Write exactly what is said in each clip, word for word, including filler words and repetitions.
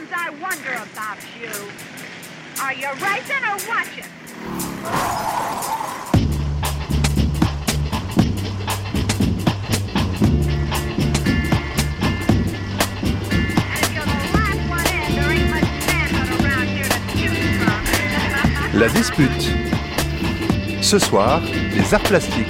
Sometimes I wonder about you. Are you racing or watching? La dispute. Ce soir, les arts plastiques.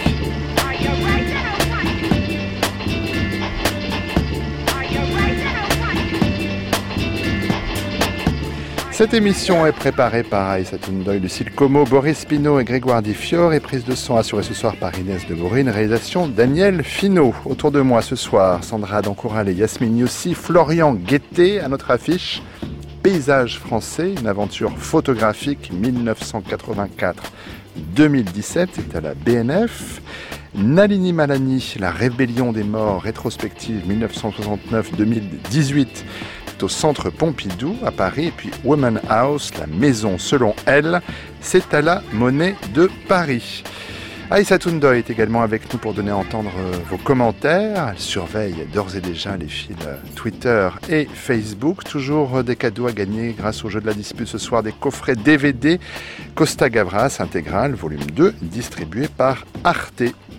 Cette émission est préparée par Aïssa Toundoy, Lucille Como, Boris Pinault et Grégoire Di Fiore et prise de son assurée ce soir par Inès de Bourrine, réalisation Daniel Finot. Autour de moi ce soir, Sandra Dancoral et Yasmine Youssi, Florian Guettet à notre affiche. Paysage français, une aventure photographique dix-neuf cent quatre-vingt-quatre deux mille dix-sept, c'est à la B N F. Nalini Malani, la rébellion des morts, rétrospective dix-neuf cent soixante-neuf deux mille dix-huit, c'est au Centre Pompidou à Paris. Et puis Woman House, la maison selon elle, c'est à la Monnaie de Paris. Aïssa Toundoy est également avec nous pour donner à entendre vos commentaires. Elle surveille d'ores et déjà les fils Twitter et Facebook. Toujours des cadeaux à gagner grâce au jeu de la dispute ce soir, des coffrets D V D Costa Gavras intégral, volume deux, distribué par Arte.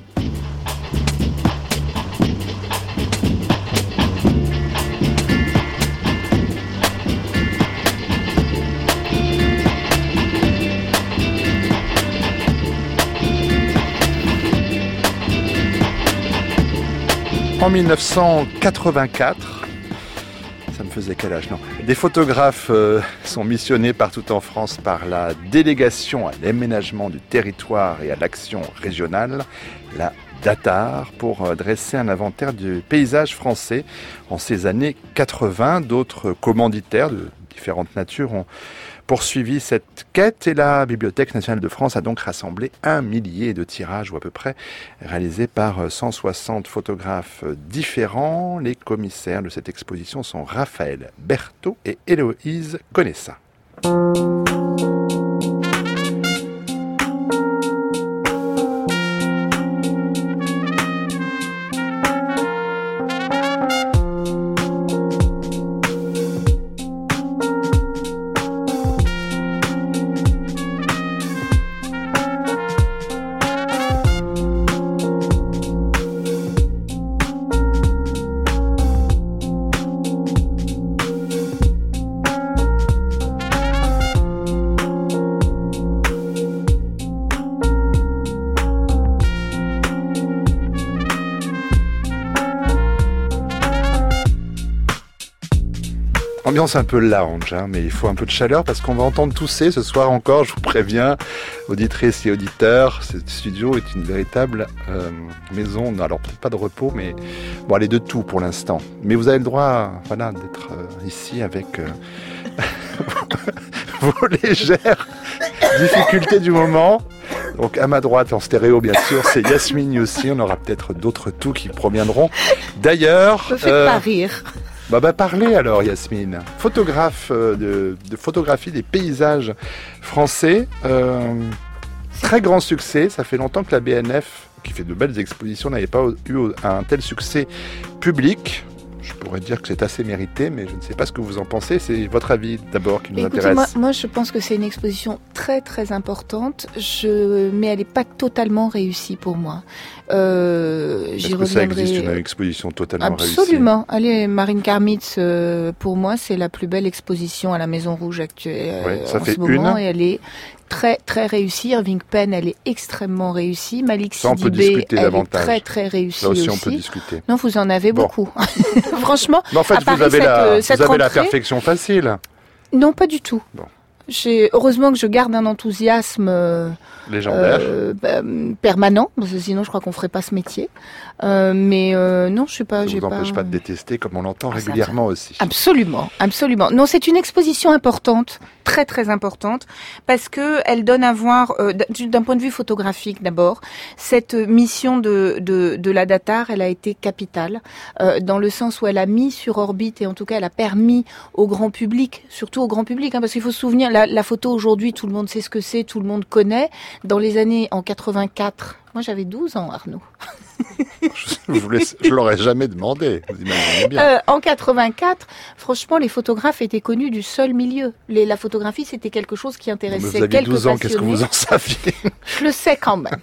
En dix-neuf cent quatre-vingt-quatre, ça me faisait quel âge, non ? Des photographes euh, sont missionnés partout en France par la délégation à l'aménagement du territoire et à l'action régionale, la DATAR, pour euh, dresser un inventaire du paysage français en ces années quatre-vingts. D'autres commanditaires de différentes natures ont poursuivi cette quête et la Bibliothèque nationale de France a donc rassemblé un millier de tirages ou à peu près réalisés par cent soixante photographes différents. Les commissaires de cette exposition sont Raphaël Berthaud et Héloïse Conessa. Ambiance un peu lounge, hein, mais il faut un peu de chaleur parce qu'on va entendre tousser ce soir encore, je vous préviens, auditrices et auditeurs. Ce studio est une véritable euh, maison, alors peut-être pas de repos, mais bon, elle est de tout pour l'instant. Mais vous avez le droit, voilà, d'être euh, ici avec euh, vos légères difficultés du moment. Donc à ma droite, en stéréo bien sûr, c'est Yasmine Youssi. On aura peut-être d'autres toux qui proviendront d'ailleurs. Ne faites euh, pas rire. Bah, bah parlez alors Yasmine, photographe euh, de, de photographie des paysages français, euh, très grand succès, ça fait longtemps que la B N F, qui fait de belles expositions, n'avait pas eu un tel succès public. Je pourrais dire que c'est assez mérité, mais je ne sais pas ce que vous en pensez. C'est votre avis d'abord qui nous Écoutez, intéresse. Moi, moi, je pense que c'est une exposition très très importante, je... mais elle n'est pas totalement réussie pour moi. Euh, Est-ce j'y que ça reviendrai... existe une exposition totalement Absolument. réussie ? Absolument. Allez, Marine Karmitz, euh, pour moi, c'est la plus belle exposition à la Maison Rouge actuelle ouais, ça en fait ce moment, une. et elle est très très réussie. Irving Penn, elle est extrêmement réussie. Malik Ça, on peut Sidibé, discuter elle davantage. est très très réussie Là aussi, aussi. on peut discuter. Non, vous en avez Bon. beaucoup. Franchement, Mais en fait, à vous Paris, avez, cette, la, cette vous avez la rentrée- perfection facile. Non, pas du tout. Bon. J'ai heureusement que je garde un enthousiasme euh, Légendaire. euh, bah, permanent, parce que sinon je crois qu'on ferait pas ce métier. Euh, mais euh, non, je suis pas. Ça j'ai ne vous empêche pas de détester, comme on l'entend Ah, ça- régulièrement aussi. Absolument, absolument. Non, c'est une exposition importante, très très importante, parce que elle donne à voir, euh, d'un point de vue photographique d'abord, cette mission de de, de la DATAR, elle a été capitale, euh, dans le sens où elle a mis sur orbite, et en tout cas elle a permis au grand public, surtout au grand public, hein, parce qu'il faut se souvenir, la, la photo aujourd'hui, tout le monde sait ce que c'est, tout le monde connaît. Dans les années en quatre-vingt-quatre, moi j'avais douze ans, Arnaud. Je vous laisse, je l'aurais jamais demandé, vous imaginez bien. Euh, en quatre-vingt-quatre, franchement, les photographes étaient connus du seul milieu. Les, la photographie, c'était quelque chose qui intéressait Mais vous aviez quelques douze ans, passionnés. qu'est-ce que vous en saviez? Je le sais quand même.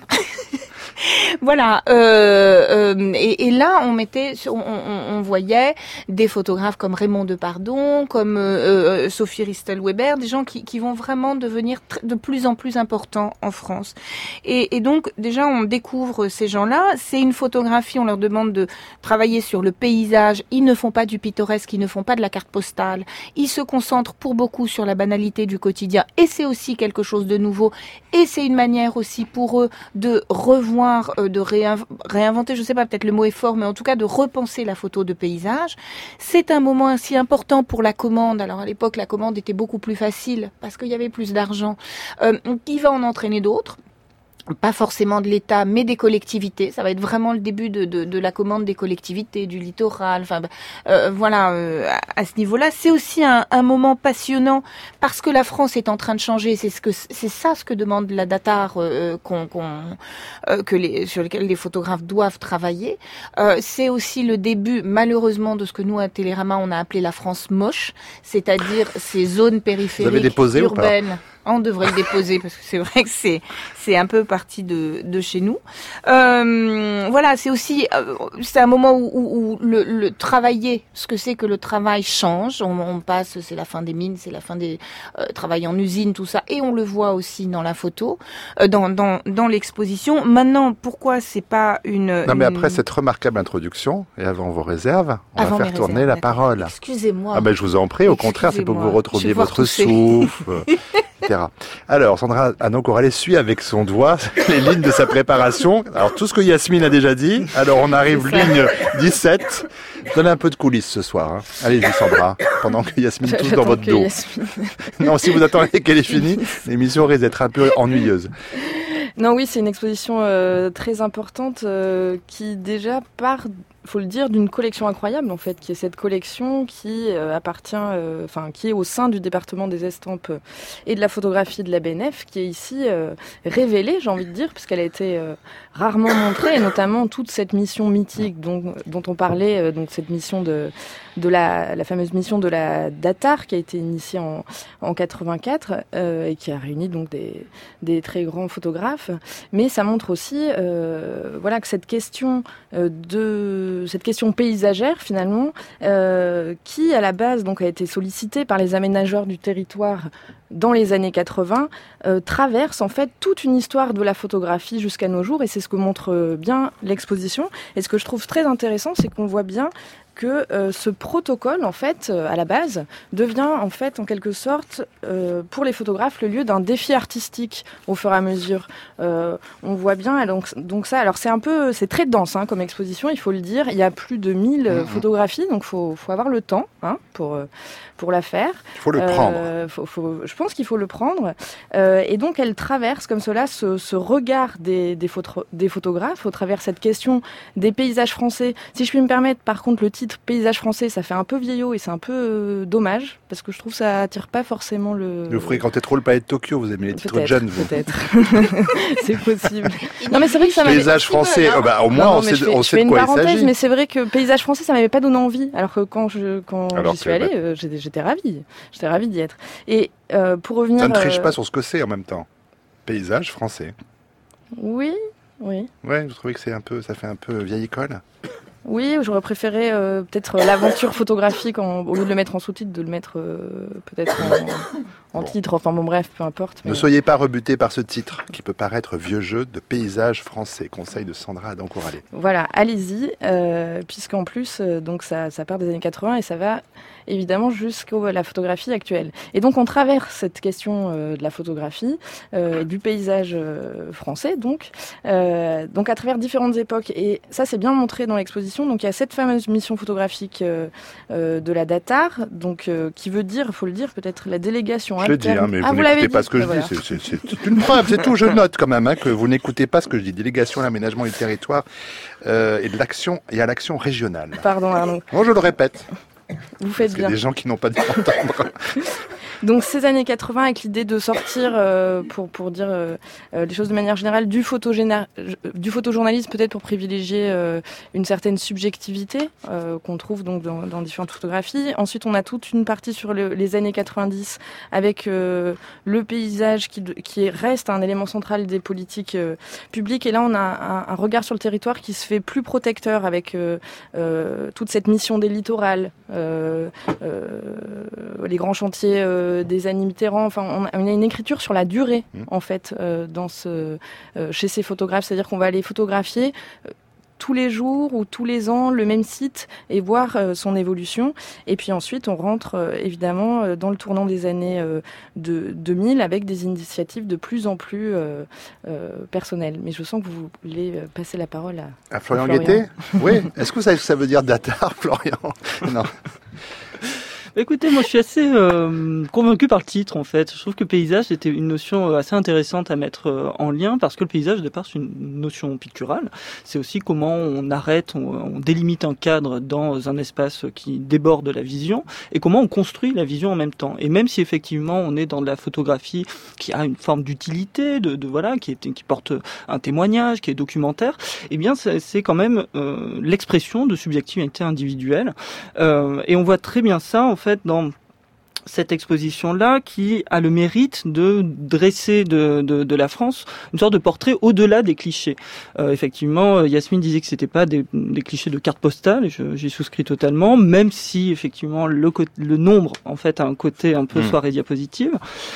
Voilà, euh, euh, et, et là on mettait, on, on, on voyait des photographes comme Raymond Depardon, comme euh, euh, Sophie Ristel-Weber, des gens qui, qui vont vraiment devenir tr- de plus en plus importants en France. Et, et donc déjà on découvre ces gens-là. C'est une photographie, on leur demande de travailler sur le paysage. Ils ne font pas du pittoresque, ils ne font pas de la carte postale. Ils se concentrent pour beaucoup sur la banalité du quotidien. Et c'est aussi quelque chose de nouveau. Et c'est une manière aussi pour eux de revoir, de réinv- réinventer, je sais pas, peut-être le mot est fort, mais en tout cas de repenser la photo de paysage. C'est un moment ainsi important pour la commande. Alors à l'époque, la commande était beaucoup plus facile parce qu'il y avait plus d'argent. Euh, qui va en entraîner d'autres ? Pas forcément de l'État, mais des collectivités. Ça va être vraiment le début de, de, de la commande des collectivités, du littoral. Enfin, euh, voilà, euh, à, à ce niveau-là, c'est aussi un, un moment passionnant parce que la France est en train de changer. C'est ce que c'est ça ce que demande la Datar, euh, qu'on, qu'on, euh, que les, sur lequel les photographes doivent travailler. Euh, c'est aussi le début, malheureusement, de ce que nous à Télérama on a appelé la France moche, c'est-à-dire ces zones périphériques Vous avez déposé urbaines. Ou pas ? On devrait le déposer parce que c'est vrai que c'est c'est un peu parti de de chez nous. Euh, voilà, c'est aussi euh, c'est un moment où, où, où le, le travailler, ce que c'est que le travail change. On, on passe, c'est la fin des mines, c'est la fin des euh, travail en usine, tout ça, et on le voit aussi dans la photo, euh, dans dans dans l'exposition. Maintenant, pourquoi c'est pas une Non, mais une... après cette remarquable introduction et avant vos réserves, on Avant va faire mes tourner réserves, la d'accord. parole. Excusez-moi. Ah ben je vous en prie, au contraire, c'est pour que vous Excusez-moi. retrouviez Je vais votre voir tousser. souffle, et cetera. Alors, Sandra Annan-Corallet suit avec son doigt les lignes de sa préparation. Alors, tout ce que Yasmine a déjà dit. Alors, on arrive C'est ça. ligne dix-sept. Donnez un peu de coulisses ce soir. Hein. Allez-y, Sandra, pendant que Yasmine tousse dans J'attends votre que dos. Yasmine- Non, si vous attendez qu'elle est finie, l'émission risque d'être un peu ennuyeuse. Non, oui, c'est une exposition euh, très importante euh, qui déjà part, faut le dire, d'une collection incroyable en fait, qui est cette collection qui euh, appartient, euh, enfin qui est au sein du département des estampes et de la photographie de la B N F, qui est ici euh, révélée, j'ai envie de dire, puisqu'elle a été euh, rarement montrée, et notamment toute cette mission mythique dont, dont on parlait, euh, donc cette mission de de la, la fameuse mission de la Datar qui a été initiée en, en quatre-vingt-quatre euh, et qui a réuni donc des, des très grands photographes. Mais ça montre aussi, euh, voilà, que cette question euh, de cette question paysagère finalement, euh, qui à la base donc a été sollicitée par les aménageurs du territoire dans les années quatre-vingts, euh, traverse en fait toute une histoire de la photographie jusqu'à nos jours, et c'est ce que montre bien l'exposition. Et ce que je trouve très intéressant, c'est qu'on voit bien que euh, ce protocole, en fait, euh, à la base, devient, en fait, en quelque sorte, euh, pour les photographes, le lieu d'un défi artistique au fur et à mesure. Euh, on voit bien, donc, donc ça, alors c'est un peu, c'est très dense hein, comme exposition, il faut le dire. Il y a plus de mille euh, photographies, donc faut, faut avoir le temps hein, pour euh, pour la faire. Il faut le Euh, prendre. faut, faut, je pense qu'il faut le prendre. Euh, et donc, elle traverse comme cela ce, ce regard des, des, photo, des photographes au travers cette question des paysages français. Si je puis me permettre, par contre, le titre paysage français, ça fait un peu vieillot et c'est un peu euh, dommage parce que je trouve que ça attire pas forcément le. Vous fréquentez trop le palais de Tokyo, vous aimez les titres Peut-être, jeunes, vous. peut-être. C'est possible. Non, mais c'est vrai que ça m'avait. Paysage français, oh bah, au moins Non, non, on mais sait, je fais, on je sait fais de une quoi il parenthèse, s'agit. mais c'est vrai que paysage français, ça m'avait pas donné envie. Alors que quand je quand Alors j'y que, suis allée, bah, euh, j'étais, j'étais ravie. J'étais ravie d'y être. Et euh, pour revenir. Ça ne triche euh, pas sur ce que c'est en même temps. Paysage français. Oui, oui. Ouais, vous trouvez que c'est un peu, ça fait un peu vieille école? Oui, j'aurais préféré euh, peut-être euh, l'aventure photographique en, au lieu de le mettre en sous-titre, de le mettre euh, peut-être en, en Bon. titre. Enfin bon, bref, peu importe. Ne mais- soyez pas rebuté par ce titre qui peut paraître vieux jeu de paysage français. Conseil de Sandra Annan-Corallet. Voilà, allez-y, euh, puisqu'en plus, euh, donc ça, ça part des années quatre-vingts et ça va évidemment jusqu'à la photographie actuelle. Et donc on traverse cette question euh, de la photographie, euh, du paysage euh, français, donc, euh, donc à travers différentes époques. Et ça, c'est bien montré dans l'exposition. Donc il y a cette fameuse mission photographique euh, euh, de la Datar, donc euh, qui veut dire, il faut le dire, peut-être la délégation. Je le dis, hein, mais ah, vous, vous l'avez n'écoutez pas dit ce que je Ben voilà. dis. C'est, c'est, c'est, c'est une preuve, c'est tout. Je note quand même hein, que vous n'écoutez pas ce que je dis. Délégation à l'aménagement du territoire euh, et de l'action et à l'action régionale. Pardon Arnaud, Bon, je le répète. vous faites Parce qu'il y bien. a des gens qui n'ont pas dû entendre. Donc ces années quatre-vingts, avec l'idée de sortir, euh, pour pour dire euh, les choses de manière générale, du photogéna- du photojournalisme, peut-être pour privilégier euh, une certaine subjectivité euh, qu'on trouve donc dans, dans différentes photographies. Ensuite, on a toute une partie sur le, les années quatre-vingt-dix avec euh, le paysage qui qui reste un élément central des politiques euh, publiques. Et là, on a un, un regard sur le territoire qui se fait plus protecteur avec euh, euh, toute cette mission des littorales, euh, euh, les grands chantiers euh, des années Mitterrand. Enfin, on a, on a une écriture sur la durée, mmh. en fait, euh, dans ce, euh, chez ces photographes. C'est-à-dire qu'on va aller photographier euh, tous les jours ou tous les ans le même site et voir euh, son évolution. Et puis ensuite, on rentre euh, évidemment euh, dans le tournant des années euh, de deux mille avec des initiatives de plus en plus euh, euh, personnelles. Mais je sens que vous voulez passer la parole à, à Florian, à Florian. Guettet. Oui. Est-ce que vous savez ce que ça veut dire datar, Florian? Non. Écoutez, moi je suis assez euh, convaincu par le titre en fait. Je trouve que paysage c'était une notion assez intéressante à mettre euh, en lien parce que le paysage au départ c'est une notion picturale. C'est aussi comment on arrête, on, on délimite un cadre dans un espace qui déborde la vision et comment on construit la vision en même temps. Et même si effectivement on est dans de la photographie qui a une forme d'utilité, de, de voilà, qui, est, qui porte un témoignage, qui est documentaire, eh bien c'est, c'est quand même euh, l'expression de subjectivité individuelle. Euh, et on voit très bien ça en fait dans cette exposition-là qui a le mérite de dresser de, de, de la France une sorte de portrait au-delà des clichés. Euh, effectivement, Yasmine disait que c'était pas des, des clichés de cartes postales, et je, j'y souscris totalement, même si effectivement le, le nombre en fait a un côté un peu mmh. soirée diapositive.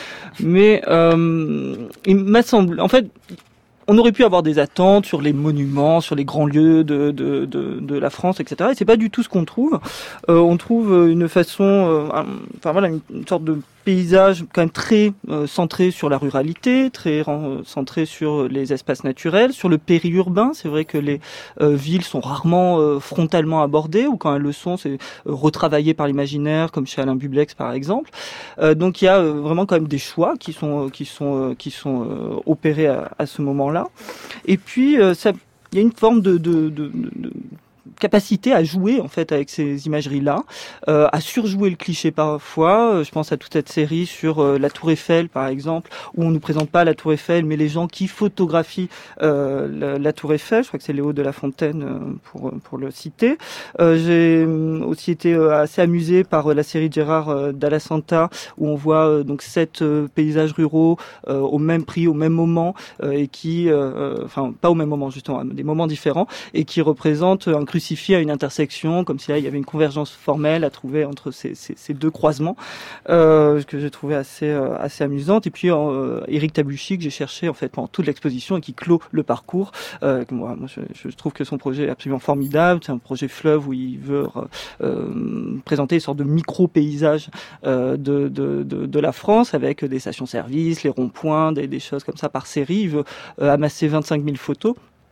Mais euh, il m'a semblé, en fait, on aurait pu avoir des attentes sur les monuments, sur les grands lieux de, de, de, de la France, et cetera. Et c'est pas du tout ce qu'on trouve. Euh, on trouve une façon, euh, un, enfin voilà, une, une sorte de paysage quand même très euh, centré sur la ruralité, très euh, centré sur les espaces naturels, sur le périurbain. C'est vrai que les euh, villes sont rarement euh, frontalement abordées, ou quand elles le sont, c'est euh, retravaillé par l'imaginaire, comme chez Alain Bublex par exemple. Euh, donc il y a euh, vraiment quand même des choix qui sont euh, qui sont euh, qui sont euh, opérés à, à ce moment-là. Et puis euh, ça, il y a une forme de, de, de, de capacité à jouer en fait avec ces imageries-là, euh, à surjouer le cliché parfois. Je pense à toute cette série sur euh, la Tour Eiffel par exemple, où on nous présente pas la Tour Eiffel, mais les gens qui photographient euh, la, la Tour Eiffel. Je crois que c'est Léo de La Fontaine euh, pour pour le citer. Euh, j'ai aussi été euh, assez amusé par euh, la série de Gérard euh, Dalla Santa, où on voit euh, donc sept euh, paysages ruraux euh, au même prix, au même moment, euh, et qui, euh, enfin pas au même moment justement, à des moments différents, et qui représentent un crucifix à une intersection, comme si là il y avait une convergence formelle à trouver entre ces, ces, ces deux croisements, euh, que j'ai trouvé assez euh, assez amusante. Et puis euh, Éric Tabuchy, que j'ai cherché en fait pendant toute l'exposition et qui clôt le parcours. Euh, moi, moi je, je trouve que son projet est absolument formidable. C'est un projet fleuve où il veut euh, présenter une sorte de micro-paysage euh, de, de, de, de la France, avec des stations-service, les ronds-points, des, des choses comme ça par série. Il veut euh, amasser vingt-cinq mille photos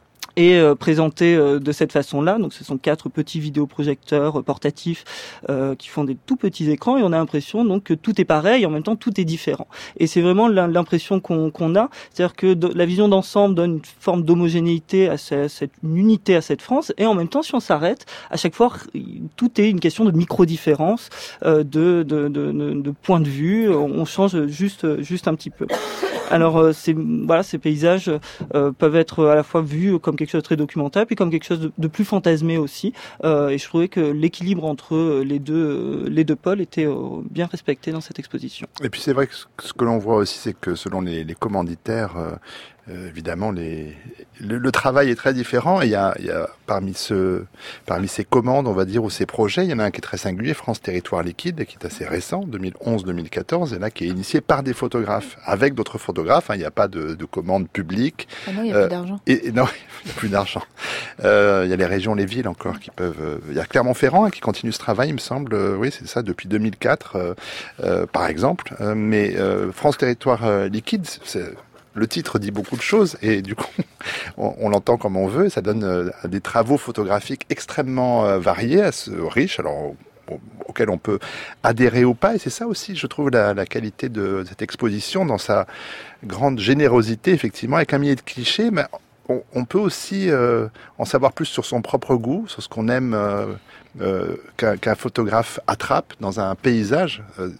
et euh, présenté euh, de cette façon-là. Donc ce sont quatre petits vidéoprojecteurs euh, portatifs euh, qui font des tout petits écrans, et on a l'impression donc que tout est pareil, en même temps tout est différent. Et c'est vraiment l'impression qu'on, qu'on a, c'est-à-dire que de, la vision d'ensemble donne une forme d'homogénéité à cette, cette une unité à cette France, et en même temps si on s'arrête, à chaque fois tout est une question de micro-différence, euh, de, de, de, de, de point de vue, on change juste, juste un petit peu. Alors euh, c'est, voilà, ces paysages euh, peuvent être à la fois vus comme quelque chose de très documentaire, puis comme quelque chose de, de plus fantasmé aussi. Euh, et je trouvais que l'équilibre entre les deux, les deux pôles était euh, bien respecté dans cette exposition. Et puis c'est vrai que ce que l'on voit aussi, c'est que selon les, les commanditaires, euh, Euh, évidemment, les, le, le travail est très différent. Et il y a, il y a parmi ce, parmi ces commandes, on va dire, ou ces projets, il y en a un qui est très singulier, France Territoire Liquide, qui est assez récent, deux mille onze deux mille quatorze, et là qui est initié par des photographes, avec d'autres photographes. Hein, il n'y a pas de, de commande publique. Ah non, il n'y a euh, plus d'argent. Et, et non, il n'y a plus d'argent. Euh, il y a les régions, les villes encore qui peuvent. Euh, il y a Clermont-Ferrand hein, qui continue ce travail, il me semble. Euh, oui, c'est ça, depuis deux mille quatre, euh, euh, par exemple. Euh, mais euh, France Territoire euh, Liquide, c'est le titre dit beaucoup de choses et du coup, on, on l'entend comme on veut. Ça donne euh, des travaux photographiques extrêmement euh, variés, assez riches, alors au, auxquels on peut adhérer ou pas. Et c'est ça aussi, je trouve, la, la qualité de cette exposition dans sa grande générosité, effectivement, avec un millier de clichés. Mais on, on peut aussi euh, en savoir plus sur son propre goût, sur ce qu'on aime euh, euh, qu'un, qu'un photographe attrape dans un paysage. Euh,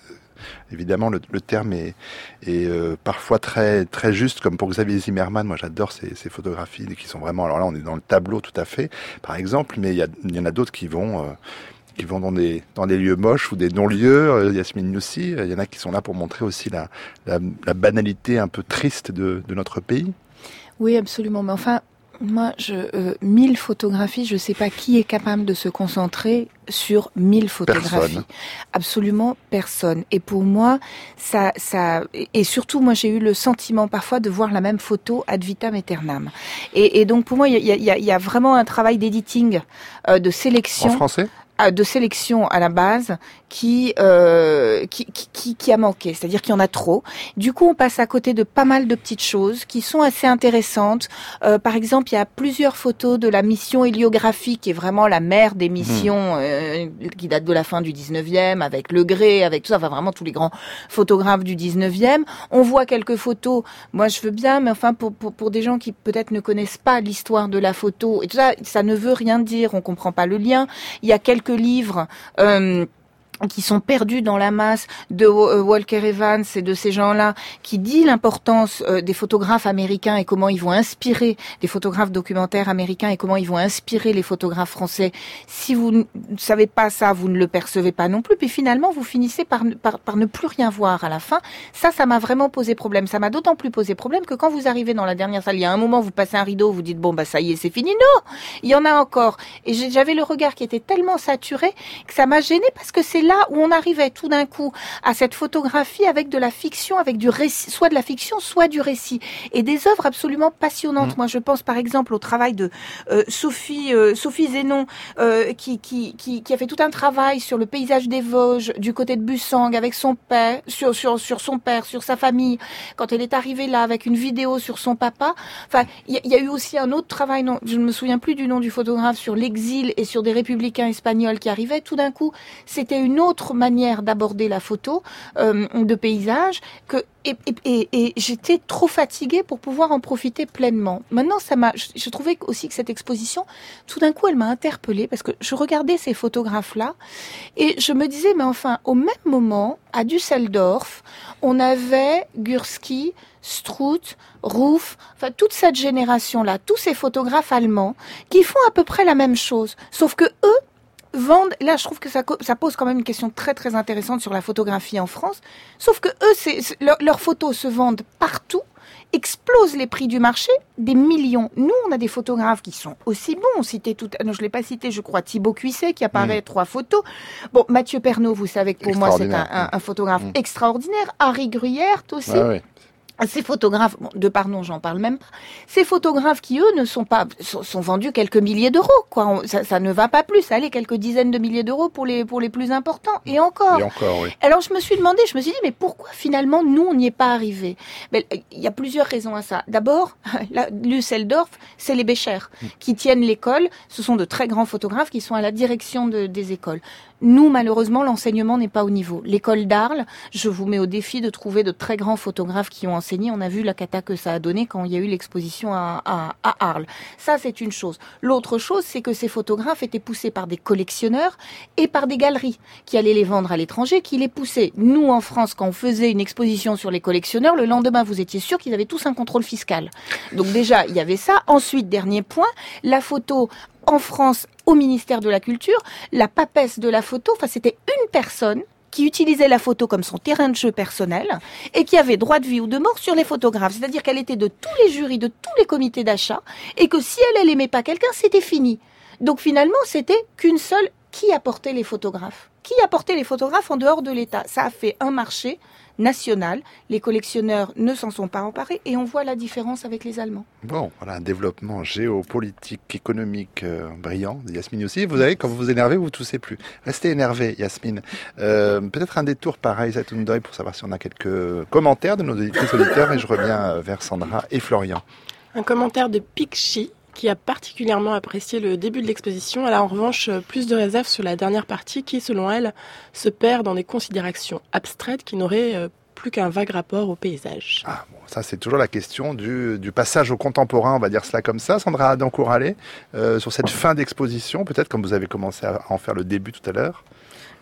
évidemment, le, le terme est, est euh, parfois très très juste, comme pour Xavier Zimmermann. Moi, j'adore ces, ces photographies qui sont vraiment... Alors là, on est dans le tableau tout à fait, par exemple, mais il y, a, il y en a d'autres qui vont... Euh, qui vont dans des dans des lieux moches ou des non-lieux. Euh, Yasmine aussi, il y en a qui sont là pour montrer aussi la la, la banalité un peu triste de, de notre pays. Oui, absolument. Mais enfin, moi, je euh, mille photographies, je sais pas qui est capable de se concentrer sur mille photographies. Personne. Absolument personne. Et pour moi, ça, ça, et surtout, moi, j'ai eu le sentiment parfois de voir la même photo ad vitam aeternam. Et, et donc, pour moi, il y a, il y a, il y a vraiment un travail d'editing, euh, de sélection. En français? De sélection à la base qui, euh, qui, qui, qui a manqué, c'est-à-dire qu'il y en a trop. Du coup, on passe à côté de pas mal de petites choses qui sont assez intéressantes. Euh, par exemple, il y a plusieurs photos de la mission héliographique, qui est vraiment la mère des missions, euh, qui date de la fin du dix-neuvième, avec Le Gray, avec tout ça, enfin vraiment tous les grands photographes du dix-neuvième. On voit quelques photos, moi je veux bien, mais enfin pour, pour, pour des gens qui peut-être ne connaissent pas l'histoire de la photo, et tout ça, ça ne veut rien dire, on comprend pas le lien. Il y a quelques livres euh, qui sont perdus dans la masse de Walker Evans et de ces gens-là, qui dit l'importance euh, des photographes américains et comment ils vont inspirer des photographes documentaires américains et comment ils vont inspirer les photographes français. Si vous ne savez pas ça, vous ne le percevez pas non plus. Puis finalement, vous finissez par, par, par ne plus rien voir à la fin. Ça, ça m'a vraiment posé problème. Ça m'a d'autant plus posé problème que quand vous arrivez dans la dernière salle, il y a un moment, vous passez un rideau, vous dites, bon, bah ça y est, c'est fini. Non, il y en a encore. Et j'avais le regard qui était tellement saturé que ça m'a gênée parce que c'est là où on arrivait tout d'un coup à cette photographie avec de la fiction, avec du récit, soit de la fiction, soit du récit, et des œuvres absolument passionnantes. Mmh. Moi, je pense par exemple au travail de euh, Sophie euh, Sophie Zénon, euh, qui, qui qui qui a fait tout un travail sur le paysage des Vosges, du côté de Bussang, avec son père, sur sur sur son père, sur sa famille. Quand elle est arrivée là, avec une vidéo sur son papa. Enfin, il y, y a eu aussi un autre travail, non, je ne me souviens plus du nom du photographe, sur l'exil et sur des républicains espagnols qui arrivaient. Tout d'un coup, c'était une autre manière d'aborder la photo euh, de paysage que et, et, et, et j'étais trop fatiguée pour pouvoir en profiter pleinement. Maintenant, ça m'a, je, je trouvais aussi que cette exposition, tout d'un coup, elle m'a interpellée parce que je regardais ces photographes-là et je me disais, mais enfin, au même moment, à Düsseldorf, on avait Gursky, Struth, Ruf, enfin toute cette génération-là, tous ces photographes allemands qui font à peu près la même chose, sauf que eux vendent, là je trouve que ça, ça pose quand même une question très très intéressante sur la photographie en France, sauf que eux, c'est, c'est, leur, leurs photos se vendent partout, explosent les prix du marché, des millions. Nous, on a des photographes qui sont aussi bons, on citait tout, non je l'ai pas cité, je crois, Thibaut Cuisset qui apparaît, mmh. trois photos. Bon, Mathieu Pernaut, vous savez que pour moi c'est un, un, un photographe mmh. extraordinaire, Harry Gruyère aussi. Ouais, ouais. Ces photographes, bon, de pardon, j'en parle même pas. Ces photographes qui, eux, ne sont pas, sont, sont vendus quelques milliers d'euros, quoi. On, ça, ça ne va pas plus. Allez, quelques dizaines de milliers d'euros pour les, pour les plus importants. Et encore. Et encore, oui. Alors, je me suis demandé, je me suis dit, mais pourquoi finalement, nous, on n'y est pas arrivés? Ben, il y a plusieurs raisons à ça. D'abord, la, Düsseldorf, c'est les Bécher mmh. qui tiennent l'école. Ce sont de très grands photographes qui sont à la direction de, des écoles. Nous, malheureusement, l'enseignement n'est pas au niveau. L'école d'Arles, je vous mets au défi de trouver de très grands photographes qui ont enseigné. On a vu la cata que ça a donné quand il y a eu l'exposition à, à, à Arles. Ça, c'est une chose. L'autre chose, c'est que ces photographes étaient poussés par des collectionneurs et par des galeries qui allaient les vendre à l'étranger, qui les poussaient. Nous, en France, quand on faisait une exposition sur les collectionneurs, le lendemain, vous étiez sûr qu'ils avaient tous un contrôle fiscal. Donc déjà, il y avait ça. Ensuite, dernier point, la photo en France, au ministère de la Culture, la papesse de la photo, enfin, c'était une personne qui utilisait la photo comme son terrain de jeu personnel et qui avait droit de vie ou de mort sur les photographes. C'est-à-dire qu'elle était de tous les jurys, de tous les comités d'achat et que si elle, elle aimait pas quelqu'un, c'était fini. Donc finalement, c'était qu'une seule qui apportait les photographes. Qui apportait les photographes en dehors de l'État. Ça a fait un marché national. Les collectionneurs ne s'en sont pas emparés et on voit la différence avec les Allemands. Bon, voilà un développement géopolitique, économique euh, brillant. Yasmine aussi, vous savez, quand vous vous énervez, vous ne toussez plus. Restez énervé, Yasmine. Euh, peut-être un détour pareil, Zaitoun Ndoye, pour savoir si on a quelques commentaires de nos auditrices auditeurs et je reviens vers Sandra et Florian. Un commentaire de Pixi, qui a particulièrement apprécié le début de l'exposition. Elle a en revanche plus de réserves sur la dernière partie qui, selon elle, se perd dans des considérations abstraites qui n'auraient plus qu'un vague rapport au paysage. Ah, bon, ça c'est toujours la question du, du passage au contemporain, on va dire cela comme ça. Sandra Adancourt-Allais, euh, sur cette fin d'exposition, peut-être comme vous avez commencé à en faire le début tout à l'heure.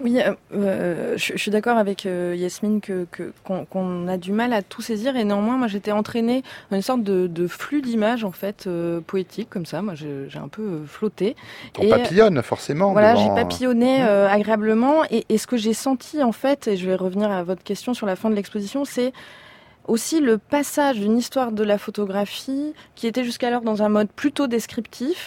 Oui, euh, euh, je, je suis d'accord avec euh, Yasmine que, que, qu'on, qu'on a du mal à tout saisir et néanmoins, moi j'étais entraînée dans une sorte de, de flux d'images en fait euh, poétique comme ça. Moi j'ai, j'ai un peu euh, flotté. On papillonne forcément. Voilà, devant... j'ai papillonné euh, agréablement et, et ce que j'ai senti en fait, et je vais revenir à votre question sur la fin de l'exposition, c'est aussi le passage d'une histoire de la photographie qui était jusqu'alors dans un mode plutôt descriptif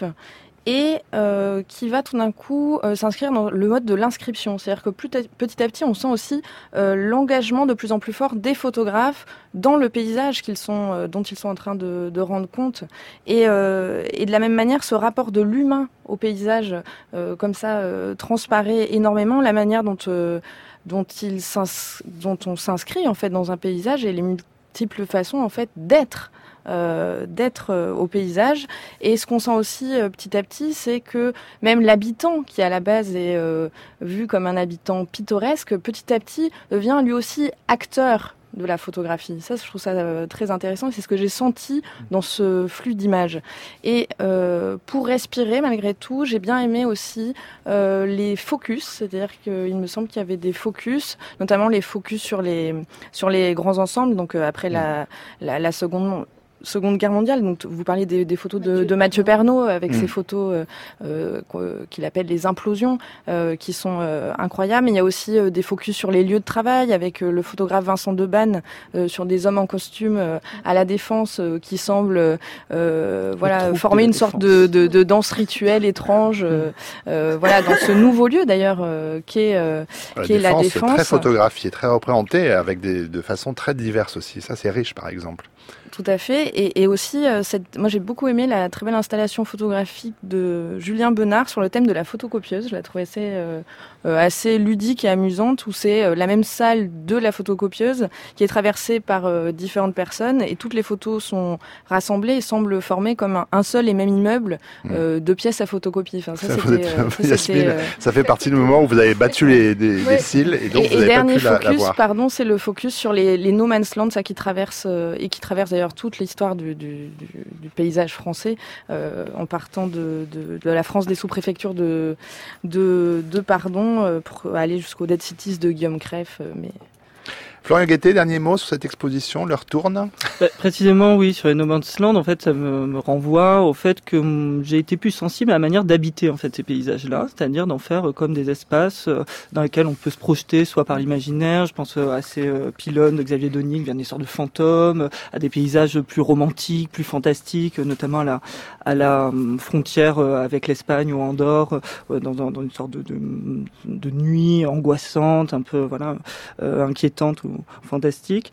et euh, qui va tout d'un coup euh, s'inscrire dans le mode de l'inscription. C'est-à-dire que plus t- petit à petit, on sent aussi euh, l'engagement de plus en plus fort des photographes dans le paysage qu'ils sont, euh, dont ils sont en train de, de rendre compte. Et, euh, et de la même manière, ce rapport de l'humain au paysage, euh, comme ça, euh, transparaît énormément. La manière dont, euh, dont, il dont on s'inscrit en fait dans un paysage et les multiples façons en fait d'être. Euh, d'être euh, au paysage. Et ce qu'on sent aussi euh, petit à petit, c'est que même l'habitant, qui à la base est euh, vu comme un habitant pittoresque, petit à petit devient lui aussi acteur de la photographie. Ça, je trouve ça euh, très intéressant. C'est ce que j'ai senti dans ce flux d'images. Et euh, pour respirer, malgré tout, j'ai bien aimé aussi euh, les focus. C'est-à-dire qu'il me semble qu'il y avait des focus, notamment les focus sur les sur les grands ensembles. Donc euh, après la, la la seconde Seconde Guerre mondiale, donc vous parliez des, des photos de, de Mathieu Pernaut avec mmh. ces photos euh, euh, qu'il appelle les implosions, euh, qui sont euh, incroyables. Mais il y a aussi euh, des focus sur les lieux de travail avec euh, le photographe Vincent Debanne euh, sur des hommes en costume euh, à la Défense euh, qui semblent euh, voilà former une sorte de, de, de danse rituelle étrange, euh, euh, voilà dans ce nouveau lieu d'ailleurs euh, qui est euh, qui est la Défense. Très photographié, très représenté avec des de façon très diverse aussi. Ça c'est riche par exemple. Tout à fait, et, et aussi, euh, cette, moi j'ai beaucoup aimé la très belle installation photographique de Julien Benard sur le thème de la photocopieuse. Je la trouvais assez, euh, euh, assez ludique et amusante, où c'est euh, la même salle de la photocopieuse qui est traversée par euh, différentes personnes, et toutes les photos sont rassemblées et semblent former comme un, un seul et même immeuble euh, de pièces à photocopier. Enfin, ça, ça, c'était, euh, ça, Yasmine, euh... ça fait partie du moment où vous avez battu les, des, ouais. des cils, et donc et, vous n'avez pas pu focus, la, la voir. Pardon, c'est le focus sur les, les no man's land, ça qui traverse euh, et qui traverse d'ailleurs toute l'histoire du, du, du, du paysage français, euh, en partant de, de, de la France des sous-préfectures de, de, de pardon, euh, pour aller jusqu'aux Dead Cities de Guillaume Crève. Euh, mais... Florian Guettet, dernier mot sur cette exposition, leur tourne bah, Précisément, oui, sur les No Man's Land, en fait, ça me, me renvoie au fait que hum, j'ai été plus sensible à la manière d'habiter en fait ces paysages-là, c'est-à-dire d'en faire euh, comme des espaces euh, dans lesquels on peut se projeter, soit par l'imaginaire. Je pense euh, à ces euh, pylônes de Xavier Denis, qui viennent des sortes de fantômes, euh, à des paysages plus romantiques, plus fantastiques, euh, notamment à la à la euh, frontière euh, avec l'Espagne ou Andorre, euh, dans, dans, dans une sorte de, de, de nuit angoissante, un peu voilà euh, inquiétante ou fantastique.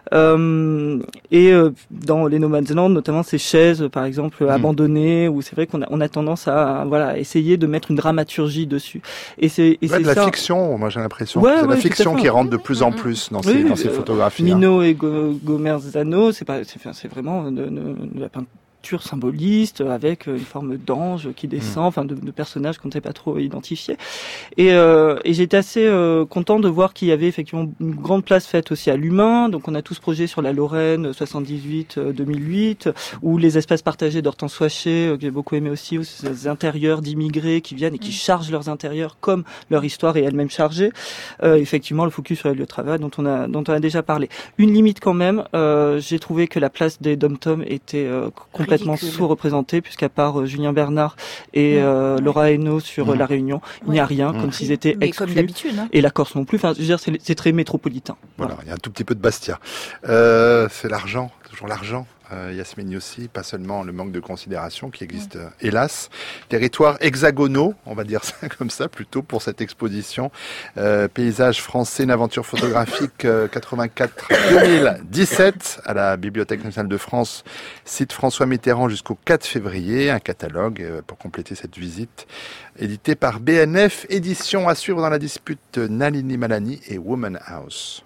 Euh, et euh, dans les No Man's Land, notamment ces chaises, par exemple, mmh. abandonnées, où c'est vrai qu'on a, on a tendance à voilà essayer de mettre une dramaturgie dessus. Et c'est, et ouais, c'est de la ça. fiction. Moi, j'ai l'impression ouais, que c'est ouais, la fiction qui rentre de plus en mmh. plus dans oui, ces, dans euh, ces photographies. Mino et Go- Gomerzano, c'est pas, c'est, c'est vraiment de, de, de la peinture symboliste avec une forme d'ange qui descend, mmh. enfin de, de personnages qu'on ne sait pas trop identifier. Et, euh, et j'étais assez euh, content de voir qu'il y avait effectivement une grande place faite aussi à l'humain. Donc on a tout ce projet sur la Lorraine soixante-dix-huit deux mille huit, ou les espaces partagés d'Hortense Fouaché, que j'ai beaucoup aimé aussi, où ces intérieurs d'immigrés qui viennent et qui chargent leurs intérieurs comme leur histoire est elle-même chargée. Euh, effectivement, le focus sur les lieux de travail dont on a dont on a déjà parlé. Une limite quand même, euh, j'ai trouvé que la place des dom-toms était euh, complètement Ridicule. sous-représentés, puisqu'à part euh, Julien Bernard et euh, mmh. Laura Hainaut sur mmh. euh, La Réunion, il ouais. n'y a rien, mmh. comme s'ils étaient Mais exclus. Comme d'habitude. Hein. Et la Corse non plus. Enfin, je veux dire, c'est, c'est très métropolitain. Voilà, voilà, il y a un tout petit peu de Bastia. Euh, c'est l'argent, toujours l'argent. Euh, Yasmine aussi, pas seulement le manque de considération qui existe, euh, hélas. Territoires hexagonaux, on va dire ça comme ça, plutôt pour cette exposition. Euh, paysage français, une aventure photographique euh, quatre-vingt-quatre deux mille dix-sept à la Bibliothèque nationale de France, site François Mitterrand jusqu'au quatre février. Un catalogue euh, pour compléter cette visite, édité par B N F, édition à suivre dans la dispute Nalini Malani et Woman House.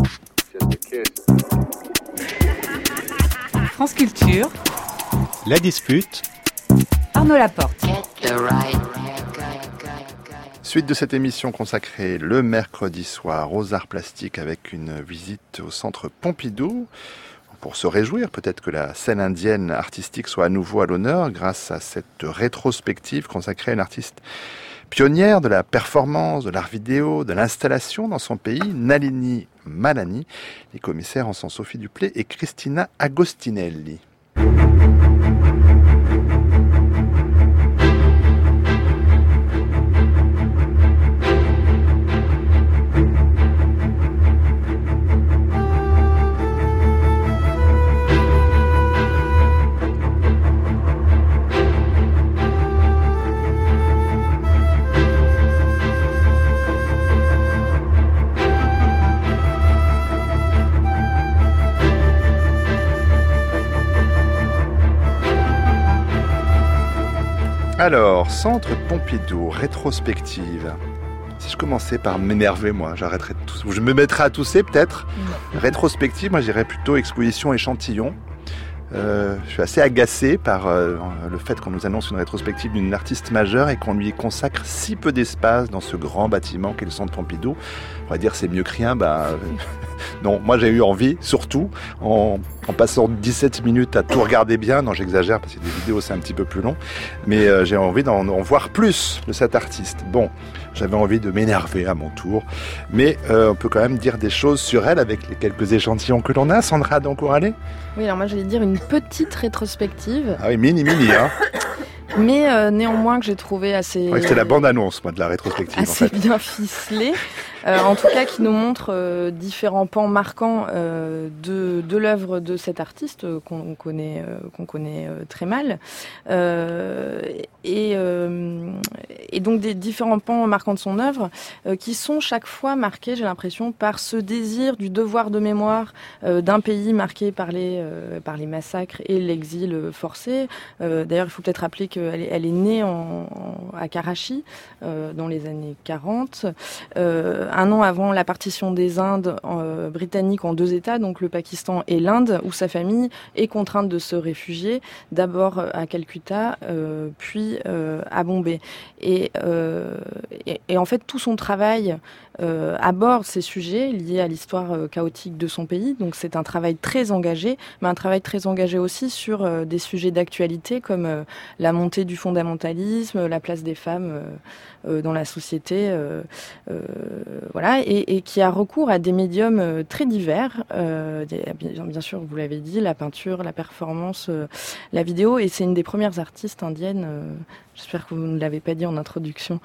France Culture. La dispute. Arnaud Laporte. Suite de cette émission consacrée le mercredi soir aux arts plastiques avec une visite au centre Pompidou. Pour se réjouir, peut-être que la scène indienne artistique soit à nouveau à l'honneur grâce à cette rétrospective consacrée à une artiste Pionnière de la performance, de l'art vidéo, de l'installation dans son pays, Nalini Malani. Les commissaires en sont Sophie Duplé et Cristina Agostinelli. Alors, Centre Pompidou, rétrospective. Si je commençais par m'énerver, moi, j'arrêterais de tousser. Ou je me mettrais à tousser, peut-être. Non. Rétrospective, moi, j'irais plutôt exposition échantillon. Euh, je suis assez agacé par euh, le fait qu'on nous annonce une rétrospective d'une artiste majeure et qu'on lui consacre si peu d'espace dans ce grand bâtiment qu'est le Centre Pompidou. On va dire c'est mieux que rien. Bah, euh, non, moi j'ai eu envie, surtout en, en passant dix-sept minutes à tout regarder bien. Non, j'exagère parce que des vidéos c'est un petit peu plus long, mais euh, j'ai envie d'en en voir plus de cet artiste. Bon, j'avais envie de m'énerver à mon tour, mais euh, on peut quand même dire des choses sur elle avec les quelques échantillons que l'on a. Sandra Dancouralé ? Oui, alors moi j'allais dire une petite rétrospective. Ah oui, mini mini, hein. Mais euh, néanmoins que j'ai trouvé assez... Ouais, c'était la bande-annonce, moi, de la rétrospective. Assez en fait. bien ficelée. Euh, en tout cas, qui nous montre euh, différents pans marquants euh, de, de l'œuvre de cet artiste euh, qu'on connaît, euh, qu'on connaît euh, très mal. Euh, et, euh, et donc des différents pans marquants de son œuvre euh, qui sont chaque fois marqués, j'ai l'impression, par ce désir du devoir de mémoire euh, d'un pays marqué par les, euh, par les massacres et l'exil forcé. Euh, d'ailleurs, il faut peut-être rappeler qu'elle est, elle est née en, en, à Karachi euh, dans les années quarante. Euh, un an avant la partition des Indes euh, britanniques en deux États, donc le Pakistan et l'Inde, où sa famille est contrainte de se réfugier, d'abord à Calcutta, euh, puis euh, à Bombay. Et, euh, et, et en fait, tout son travail euh, aborde ces sujets liés à l'histoire euh, chaotique de son pays. Donc c'est un travail très engagé, mais un travail très engagé aussi sur euh, des sujets d'actualité comme euh, la montée du fondamentalisme, la place des femmes euh, euh, dans la société, euh, euh, voilà, et, et qui a recours à des médiums euh, très divers. Euh, bien, bien sûr, vous l'avez dit, la peinture, la performance, euh, la vidéo, et c'est une des premières artistes indiennes. Euh, J'espère que vous ne l'avez pas dit en introduction,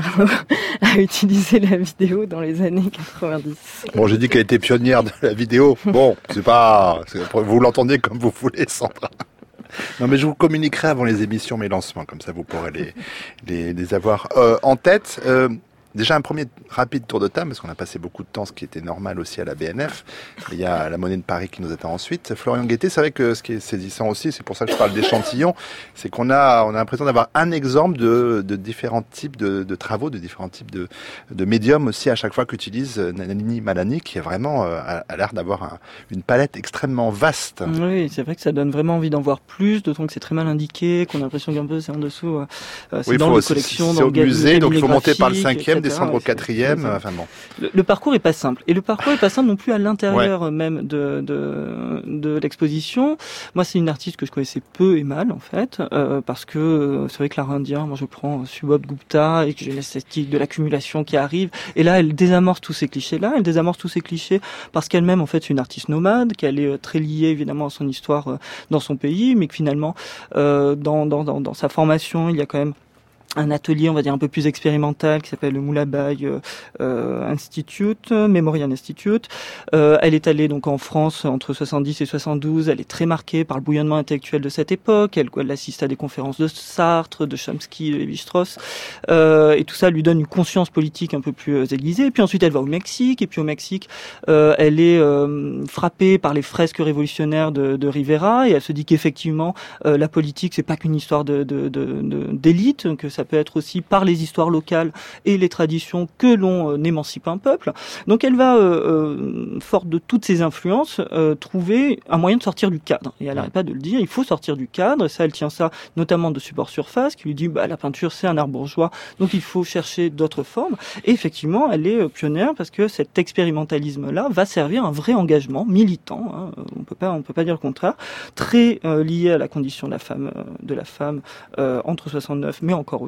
à utiliser la vidéo dans les années quatre-vingt-dix. Bon, j'ai dit qu'elle était pionnière de la vidéo. Bon, c'est pas, c'est, vous l'entendez comme vous voulez, Sandra. Non, mais je vous communiquerai avant les émissions mes lancements, comme ça vous pourrez les, les, les avoir euh, en tête. Euh, Déjà un premier rapide tour de table, parce qu'on a passé beaucoup de temps, ce qui était normal aussi à la B N F. Il y a la Monnaie de Paris qui nous attend ensuite. Florian Guettet, c'est vrai que ce qui est saisissant aussi, c'est pour ça que je parle d'échantillons, c'est qu'on a, on a l'impression d'avoir un exemple de, de différents types de, de travaux, de différents types de, de médiums aussi à chaque fois qu'utilise Nalini Malani, qui est vraiment euh, a, a l'air d'avoir un, une palette extrêmement vaste. Oui, c'est vrai que ça donne vraiment envie d'en voir plus, d'autant que c'est très mal indiqué, qu'on a l'impression qu'un peu c'est en dessous, euh, c'est oui, dans les collections, dans le musée, donc il faut monter par le et cinquième, descendre au quatrième, enfin bon. Le, le parcours est pas simple. Et le parcours est pas simple non plus à l'intérieur ouais. même de, de, de l'exposition. Moi, c'est une artiste que je connaissais peu et mal, en fait, euh, parce que c'est vrai que l'art indien, moi je prends Subodh Gupta et que j'ai l'esthétique de l'accumulation qui arrive. Et là, elle désamorce tous ces clichés-là. Elle désamorce tous ces clichés parce qu'elle-même, en fait, c'est une artiste nomade, qu'elle est très liée, évidemment, à son histoire euh, dans son pays, mais que finalement, euh, dans, dans, dans, dans sa formation, il y a quand même un atelier, on va dire, un peu plus expérimental qui s'appelle le Moulabaï euh, Institute, Memorial Institute. Euh, elle est allée donc en France entre soixante-dix et soixante-douze. Elle est très marquée par le bouillonnement intellectuel de cette époque. Elle, elle assiste à des conférences de Sartre, de Chomsky, de Lévi-Strauss. Euh, et tout ça lui donne une conscience politique un peu plus aiguisée. Et puis ensuite, elle va au Mexique. Et puis au Mexique, euh, elle est euh, frappée par les fresques révolutionnaires de, de Rivera. Et elle se dit qu'effectivement, euh, la politique, c'est pas qu'une histoire de, de, de, de, d'élite, que ça Ça peut être aussi par les histoires locales et les traditions que l'on euh, émancipe un peuple. Donc elle va, euh, euh, forte de toutes ces influences, euh, trouver un moyen de sortir du cadre. Et elle n'arrête pas de le dire, il faut sortir du cadre. Et ça, elle tient ça notamment de Support Surface, qui lui dit bah, la peinture, c'est un art bourgeois, donc il faut chercher d'autres formes. Et effectivement, elle est pionnière parce que cet expérimentalisme-là va servir un vrai engagement militant. Hein, on peut pas, on peut pas dire le contraire, très euh, lié à la condition de la femme, euh, de la femme euh, entre soixante-neuf, mais encore aujourd'hui.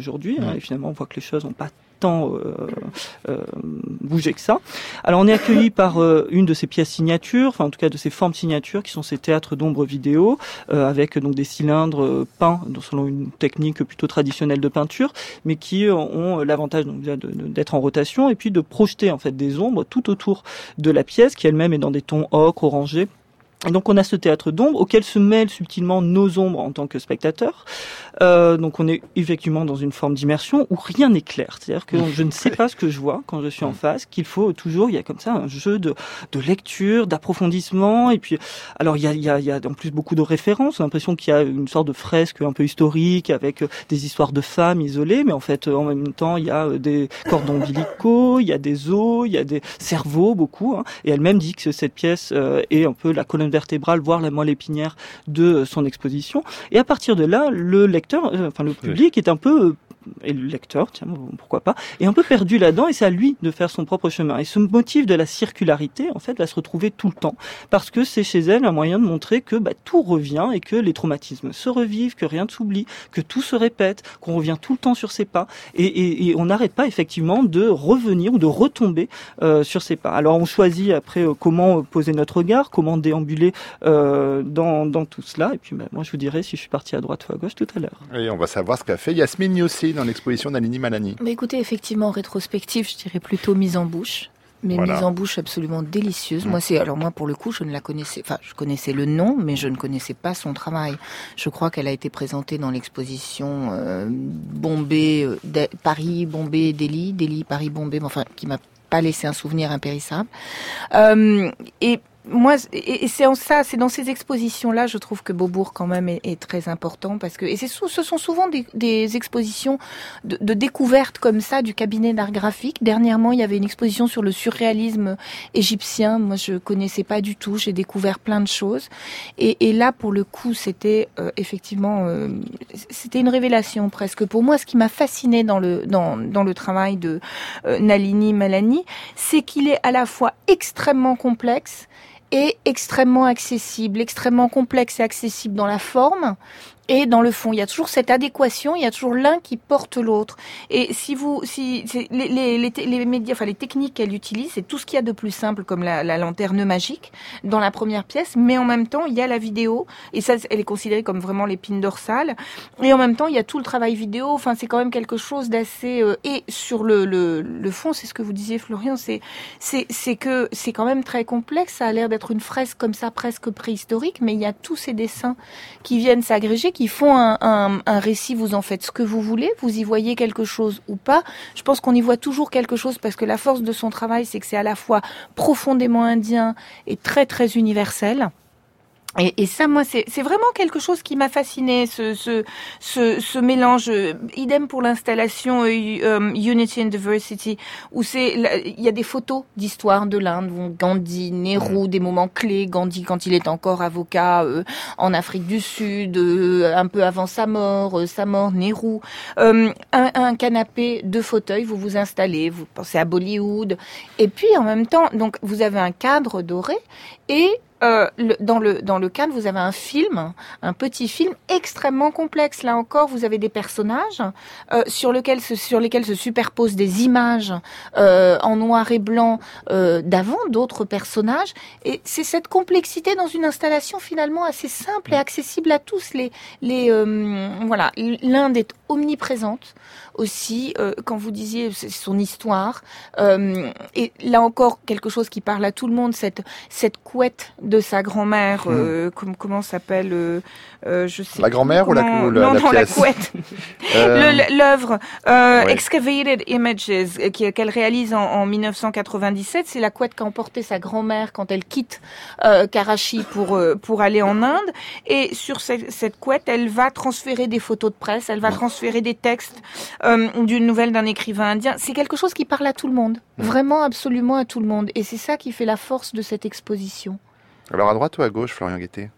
aujourd'hui. Mmh. Hein, et finalement, on voit que les choses n'ont pas tant euh, euh, bougé que ça. Alors, on est accueilli par euh, une de ces pièces signatures, enfin en tout cas de ces formes signatures, qui sont ces théâtres d'ombre vidéo, euh, avec donc des cylindres euh, peints selon une technique plutôt traditionnelle de peinture, mais qui euh, ont l'avantage donc, de, de, d'être en rotation et puis de projeter en fait des ombres tout autour de la pièce, qui elle-même est dans des tons ocre, orangés. Et donc on a ce théâtre d'ombre auquel se mêlent subtilement nos ombres en tant que spectateurs. Euh, donc on est effectivement dans une forme d'immersion où rien n'est clair. C'est-à-dire que je ne sais pas ce que je vois quand je suis en face, qu'il faut toujours, il y a comme ça un jeu de, de lecture, d'approfondissement. Et puis, alors il y a, il y a, il y a en plus beaucoup de références. On a l'impression qu'il y a une sorte de fresque un peu historique avec des histoires de femmes isolées, mais en fait en même temps il y a des cordons ombilicaux, il y a des os, il y a des cerveaux beaucoup. Hein. Et elle-même dit que cette pièce euh, est un peu la colonne vertébrale, voire la moelle épinière de son exposition. Et à partir de là, le lecteur, euh, enfin le public est un peu euh, et le lecteur, tiens, pourquoi pas, est un peu perdu là-dedans et c'est à lui de faire son propre chemin. Et ce motif de la circularité, en fait, va se retrouver tout le temps parce que c'est chez elle un moyen de montrer que bah, tout revient et que les traumatismes se revivent, que rien ne s'oublie, que tout se répète, qu'on revient tout le temps sur ses pas et, et, et on n'arrête pas effectivement de revenir ou de retomber euh, sur ses pas. Alors on choisit après euh, comment poser notre regard, comment déambuler euh, dans, dans tout cela et puis bah, moi je vous dirai si je suis parti à droite ou à gauche tout à l'heure. Et on va savoir ce qu'a fait Yasmine Niossi dans l'exposition d'Alini Malani. Bah écoutez, effectivement, rétrospective, je dirais plutôt mise en bouche. Mais voilà. mise en bouche absolument délicieuse. Mmh. Moi, c'est alors moi pour le coup, je ne la connaissais. Enfin, je connaissais le nom, mais je ne connaissais pas son travail. Je crois qu'elle a été présentée dans l'exposition euh, Bombay, euh, de, Paris, Bombay, Delhi, Delhi, Paris, Bombay. Enfin, qui m'a pas laissé un souvenir impérissable. Euh, et moi, et c'est en ça, c'est dans ces expositions-là, je trouve que Beaubourg quand même est, est très important parce que et c'est ce sont souvent des, des expositions de, de découverte comme ça du cabinet d'art graphique. Dernièrement, il y avait une exposition sur le surréalisme égyptien. Moi, je connaissais pas du tout. J'ai découvert plein de choses. Et, et là, pour le coup, c'était euh, effectivement, euh, c'était une révélation presque pour moi. Ce qui m'a fasciné dans le dans dans le travail de euh, Nalini Malani, c'est qu'il est à la fois extrêmement complexe et extrêmement accessible, extrêmement complexe et accessible dans la forme et dans le fond. Il y a toujours cette adéquation, il y a toujours l'un qui porte l'autre. Et si vous, si les, les, les, les médias, enfin les techniques qu'elle utilise, c'est tout ce qu'il y a de plus simple, comme la, la lanterne magique dans la première pièce, mais en même temps il y a la vidéo et ça, elle est considérée comme vraiment l'épine dorsale. Et en même temps il y a tout le travail vidéo. Enfin c'est quand même quelque chose d'assez euh, et sur le, le le fond, c'est ce que vous disiez Florian, c'est c'est c'est que c'est quand même très complexe. Ça a l'air d'être une fresque comme ça presque préhistorique, mais il y a tous ces dessins qui viennent s'agréger, qui font un, un, un récit, vous en faites ce que vous voulez, vous y voyez quelque chose ou pas. Je pense qu'on y voit toujours quelque chose parce que la force de son travail, c'est que c'est à la fois profondément indien et très très universel. Et, et ça, moi, c'est, c'est vraiment quelque chose qui m'a fasciné, ce, ce, ce, ce mélange. Idem pour l'installation euh, Unity and Diversity, où c'est, il y a des photos d'histoire de l'Inde, où Gandhi, Nehru, des moments clés. Gandhi, quand il est encore avocat euh, en Afrique du Sud, euh, un peu avant sa mort, euh, sa mort, Nehru. Euh, un, un canapé, deux fauteuils, vous vous installez, vous pensez à Bollywood, et puis en même temps, donc vous avez un cadre doré et Euh, le, dans le dans le cadre, vous avez un film, un petit film extrêmement complexe. Là encore, vous avez des personnages euh, sur lesquels se, sur lesquels se superposent des images euh, en noir et blanc euh, d'avant, d'autres personnages. Et c'est cette complexité dans une installation finalement assez simple et accessible à tous. Les les euh, voilà, l'Inde est omniprésente aussi. Euh, quand vous disiez c'est son histoire, euh, et là encore quelque chose qui parle à tout le monde. Cette cette couette de sa grand-mère, euh, mmh. comme, comment s'appelle euh, euh, je sais la grand-mère comment... ou la, ou la, non, la non, pièce la couette. Le, l'œuvre euh, ouais. Excavated Images qu'elle réalise en, en dix-neuf cent quatre-vingt-dix-sept, c'est la couette qu'a emporté sa grand-mère quand elle quitte euh, Karachi pour euh, pour aller en Inde. Et sur cette, cette couette, elle va transférer des photos de presse, elle va mmh. transférer des textes euh, d'une nouvelle d'un écrivain indien. C'est quelque chose qui parle à tout le monde, mmh. vraiment absolument à tout le monde. Et c'est ça qui fait la force de cette exposition. Alors à droite ou à gauche, Florian Guettet ?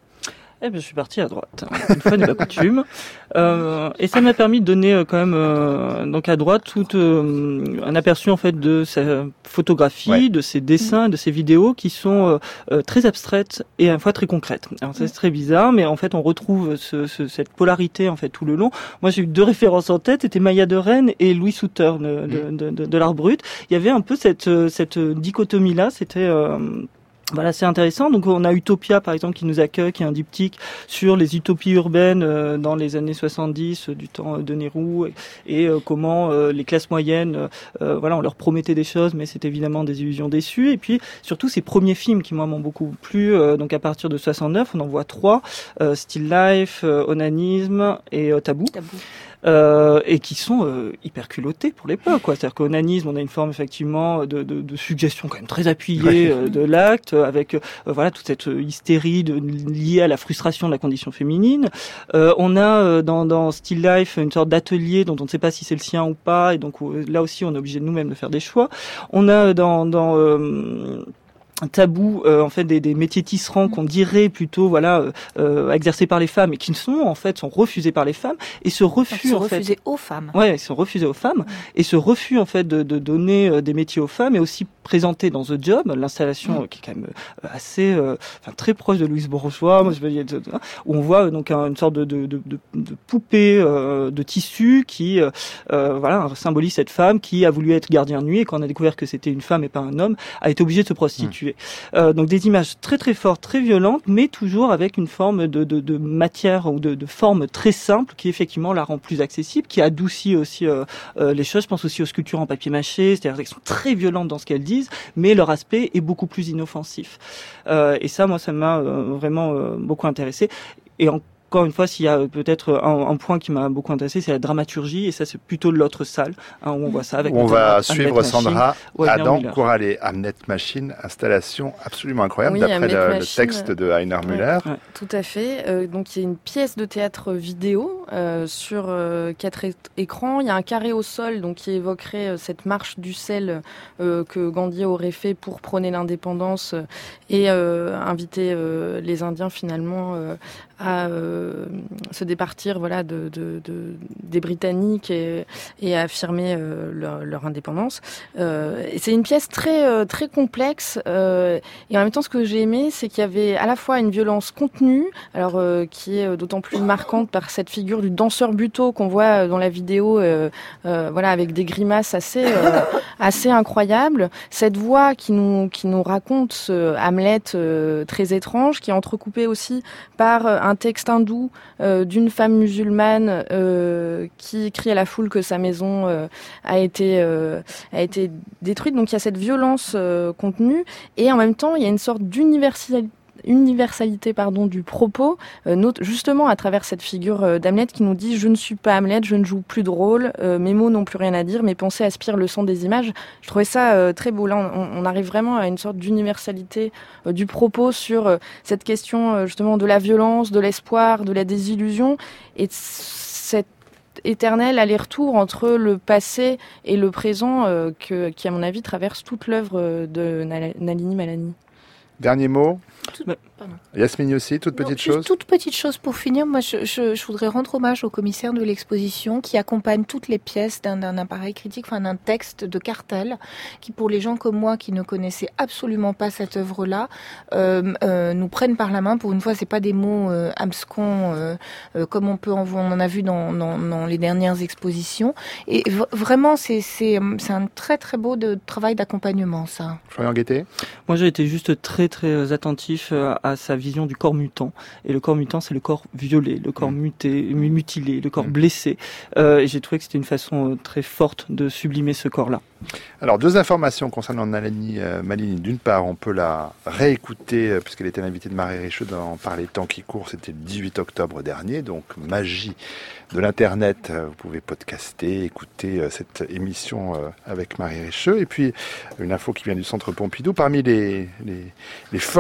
Eh ben, je suis parti à droite. Une fois n'est pas coutume. Euh, et ça m'a permis de donner euh, quand même euh, donc à droite tout euh, un aperçu en fait de sa photographie, ouais. de ses dessins, de ses vidéos qui sont euh, très abstraites et à la fois très concrètes. Alors ça c'est très bizarre, mais en fait on retrouve ce, ce, cette polarité en fait tout le long. Moi j'ai eu deux références en tête, c'était Maya de Rennes et Louis Souter de, de, de, de, de l'art brut. Il y avait un peu cette cette dichotomie là. C'était euh, Voilà, c'est intéressant. Donc, on a Utopia, par exemple, qui nous accueille, qui est un diptyque sur les utopies urbaines euh, dans les années soixante-dix, euh, du temps de Nehru, et, et euh, comment euh, les classes moyennes, euh, voilà, on leur promettait des choses, mais c'est évidemment des illusions déçues. Et puis, surtout, ces premiers films qui, moi, m'ont beaucoup plu. Euh, donc, à partir de soixante-neuf, on en voit trois, euh, Still Life, euh, Onanisme et euh, Tabou. Tabou. Euh, et qui sont euh, hyper culottés pour l'époque, quoi. C'est-à-dire qu'onanisme, on a une forme effectivement de, de, de suggestion quand même très appuyée euh, de l'acte, avec euh, voilà toute cette hystérie de, liée à la frustration de la condition féminine. Euh, on a euh, dans, dans Still Life une sorte d'atelier dont on ne sait pas si c'est le sien ou pas, et donc euh, là aussi on est obligé de nous-mêmes de faire des choix. On a dans, dans euh, Tabou, euh, en fait, des, des métiers tisserands qu'on dirait plutôt, voilà, euh, exercés par les femmes et qui ne sont, en fait, sont refusés par les femmes. Et ce refus, sont en fait, refusés aux femmes. Ouais, ils sont refusés aux femmes. Mmh. Et ce refus, en fait, de, de donner euh, des métiers aux femmes est aussi présenté dans The Job, l'installation mmh. qui est quand même euh, assez, euh, enfin, très proche de Louise Bourgeois, moi, je veux dire, où on voit euh, donc un, une sorte de, de, de, de, de poupée euh, de tissu qui, euh, euh, voilà, symbolise cette femme qui a voulu être gardien de nuit et quand on a découvert que c'était une femme et pas un homme, a été obligée de se prostituer. Mmh. Euh, donc des images très très fortes, très violentes, mais toujours avec une forme de, de, de matière ou de, de forme très simple qui effectivement la rend plus accessible, qui adoucit aussi euh, euh, les choses. Je pense aussi aux sculptures en papier mâché, c'est-à-dire qu'elles sont très violentes dans ce qu'elles disent, mais leur aspect est beaucoup plus inoffensif. Euh, et ça, moi, ça m'a euh, vraiment euh, beaucoup intéressé. Et en Encore une fois, s'il y a peut-être un, un point qui m'a beaucoup intéressé, c'est la dramaturgie, et ça c'est plutôt l'autre salle, hein, où on voit ça avec... On va suivre Hamlet Sandra, Machine, Adam Couralet, Hamlet Machine, installation absolument incroyable, oui, d'après le, le texte de Heiner Müller. Ouais, ouais. Tout à fait, euh, donc il y a une pièce de théâtre vidéo euh, sur euh, quatre é- écrans, il y a un carré au sol donc, qui évoquerait euh, cette marche du sel euh, que Gandhi aurait fait pour prôner l'indépendance euh, et euh, inviter euh, les Indiens finalement euh, à euh, se départir voilà de, de, de des Britanniques et, et à affirmer euh, leur, leur indépendance. Euh, et c'est une pièce très euh, très complexe euh, et en même temps ce que j'ai aimé c'est qu'il y avait à la fois une violence contenue, alors euh, qui est d'autant plus marquante par cette figure du danseur buto qu'on voit dans la vidéo, euh, euh, voilà avec des grimaces assez euh, assez incroyables. Cette voix qui nous qui nous raconte ce Hamlet euh, très étrange, qui est entrecoupé aussi par euh, un texte hindou euh, d'une femme musulmane euh, qui crie à la foule que sa maison euh, a été euh, a été détruite. Donc il y a cette violence euh, contenue et en même temps il y a une sorte d'universalité universalité pardon du propos, euh, not- justement à travers cette figure euh, d'Hamlet qui nous dit je ne suis pas Hamlet, je ne joue plus de rôle, euh, mes mots n'ont plus rien à dire, mes pensées aspirent le sang des images. Je trouvais ça euh, très beau. Là on, on arrive vraiment à une sorte d'universalité euh, du propos sur euh, cette question euh, justement de la violence, de l'espoir, de la désillusion et de cette éternel aller-retour entre le passé et le présent euh, que, qui à mon avis traverse toute l'œuvre de Nalini Malani. Dernier mot. Tout, pardon. Yasmine aussi, toute petite non, chose. Toute petite chose pour finir. Moi, je, je, je voudrais rendre hommage au commissaire de l'exposition qui accompagne toutes les pièces d'un, d'un appareil critique, enfin d'un texte de cartel, qui pour les gens comme moi qui ne connaissaient absolument pas cette œuvre-là, euh, euh, nous prennent par la main. Pour une fois, c'est pas des mots euh, abscons euh, euh, comme on peut en, on en a vu dans, dans, dans les dernières expositions. Et v- vraiment, c'est, c'est, c'est un très très beau de, travail d'accompagnement, ça. Florian Guettet. Moi, j'ai été juste très très attentif à sa vision du corps mutant. Et le corps mutant, c'est le corps violé, le corps muté, mutilé, le corps blessé. Euh, et j'ai trouvé que c'était une façon très forte de sublimer ce corps-là. Alors, deux informations concernant Nalini euh, Malini. D'une part, on peut la réécouter, euh, puisqu'elle était l'invitée de Marie Richeux dans Par les temps qui courent. C'était le dix-huit octobre dernier. Donc, magie de l'Internet. Euh, vous pouvez podcaster, écouter euh, cette émission euh, avec Marie Richeux. Et puis, une info qui vient du Centre Pompidou. Parmi les, les, les formes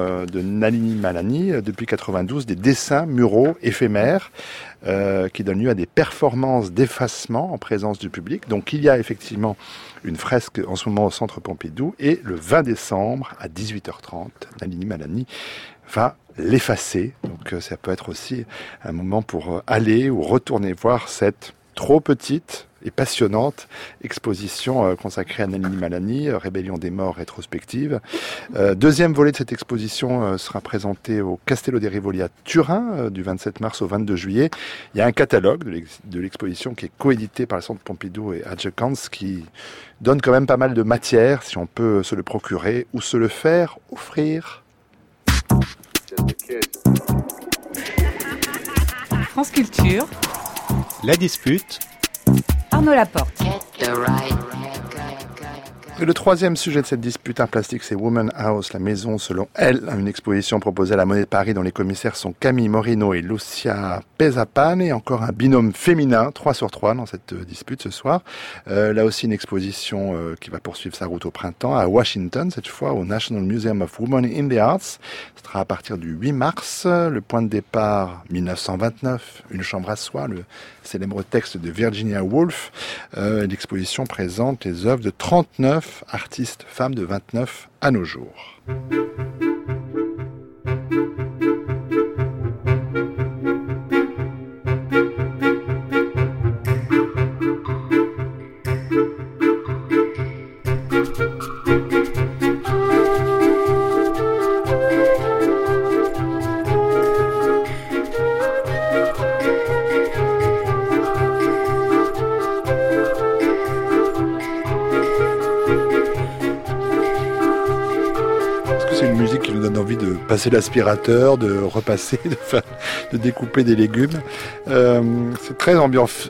euh, de Nalini Malani, euh, depuis quatre-vingt-douze, des dessins muraux éphémères euh, qui donnent lieu à des performances d'effacement en présence du public. Donc il y a effectivement une fresque en ce moment au Centre Pompidou et le vingt décembre à dix-huit heures trente, Nalini Malani va l'effacer. Donc ça peut être aussi un moment pour aller ou retourner voir cette trop petite et passionnante exposition euh, consacrée à Nalini Malani, euh, Rébellion des morts rétrospective. Euh, deuxième volet de cette exposition euh, sera présenté au Castello dei Rivoli à Turin euh, du vingt-sept mars au vingt-deux juillet. Il y a un catalogue de, l'ex- de l'exposition qui est coédité par le Centre Pompidou et Adjacans qui donne quand même pas mal de matière si on peut se le procurer ou se le faire offrir. France Culture, La Dispute, Arnaud Laporte. Et le troisième sujet de cette dispute art plastique, c'est Woman House, la maison selon elle, une exposition proposée à la Monnaie de Paris dont les commissaires sont Camille Morino et Lucia Pesapane, et encore un binôme féminin, trois sur trois dans cette dispute ce soir. Euh, là aussi une exposition euh, qui va poursuivre sa route au printemps à Washington, cette fois au National Museum of Women in the Arts. Ce sera à partir du huit mars, le point de départ dix-neuf cent vingt-neuf, une chambre à soi, le célèbre texte de Virginia Woolf. Euh, l'exposition présente les œuvres de trente-neuf artistes femmes de vingt-neuf à nos jours. Envie de passer l'aspirateur, de repasser, de, faire, de découper des légumes. Euh, c'est très ambiance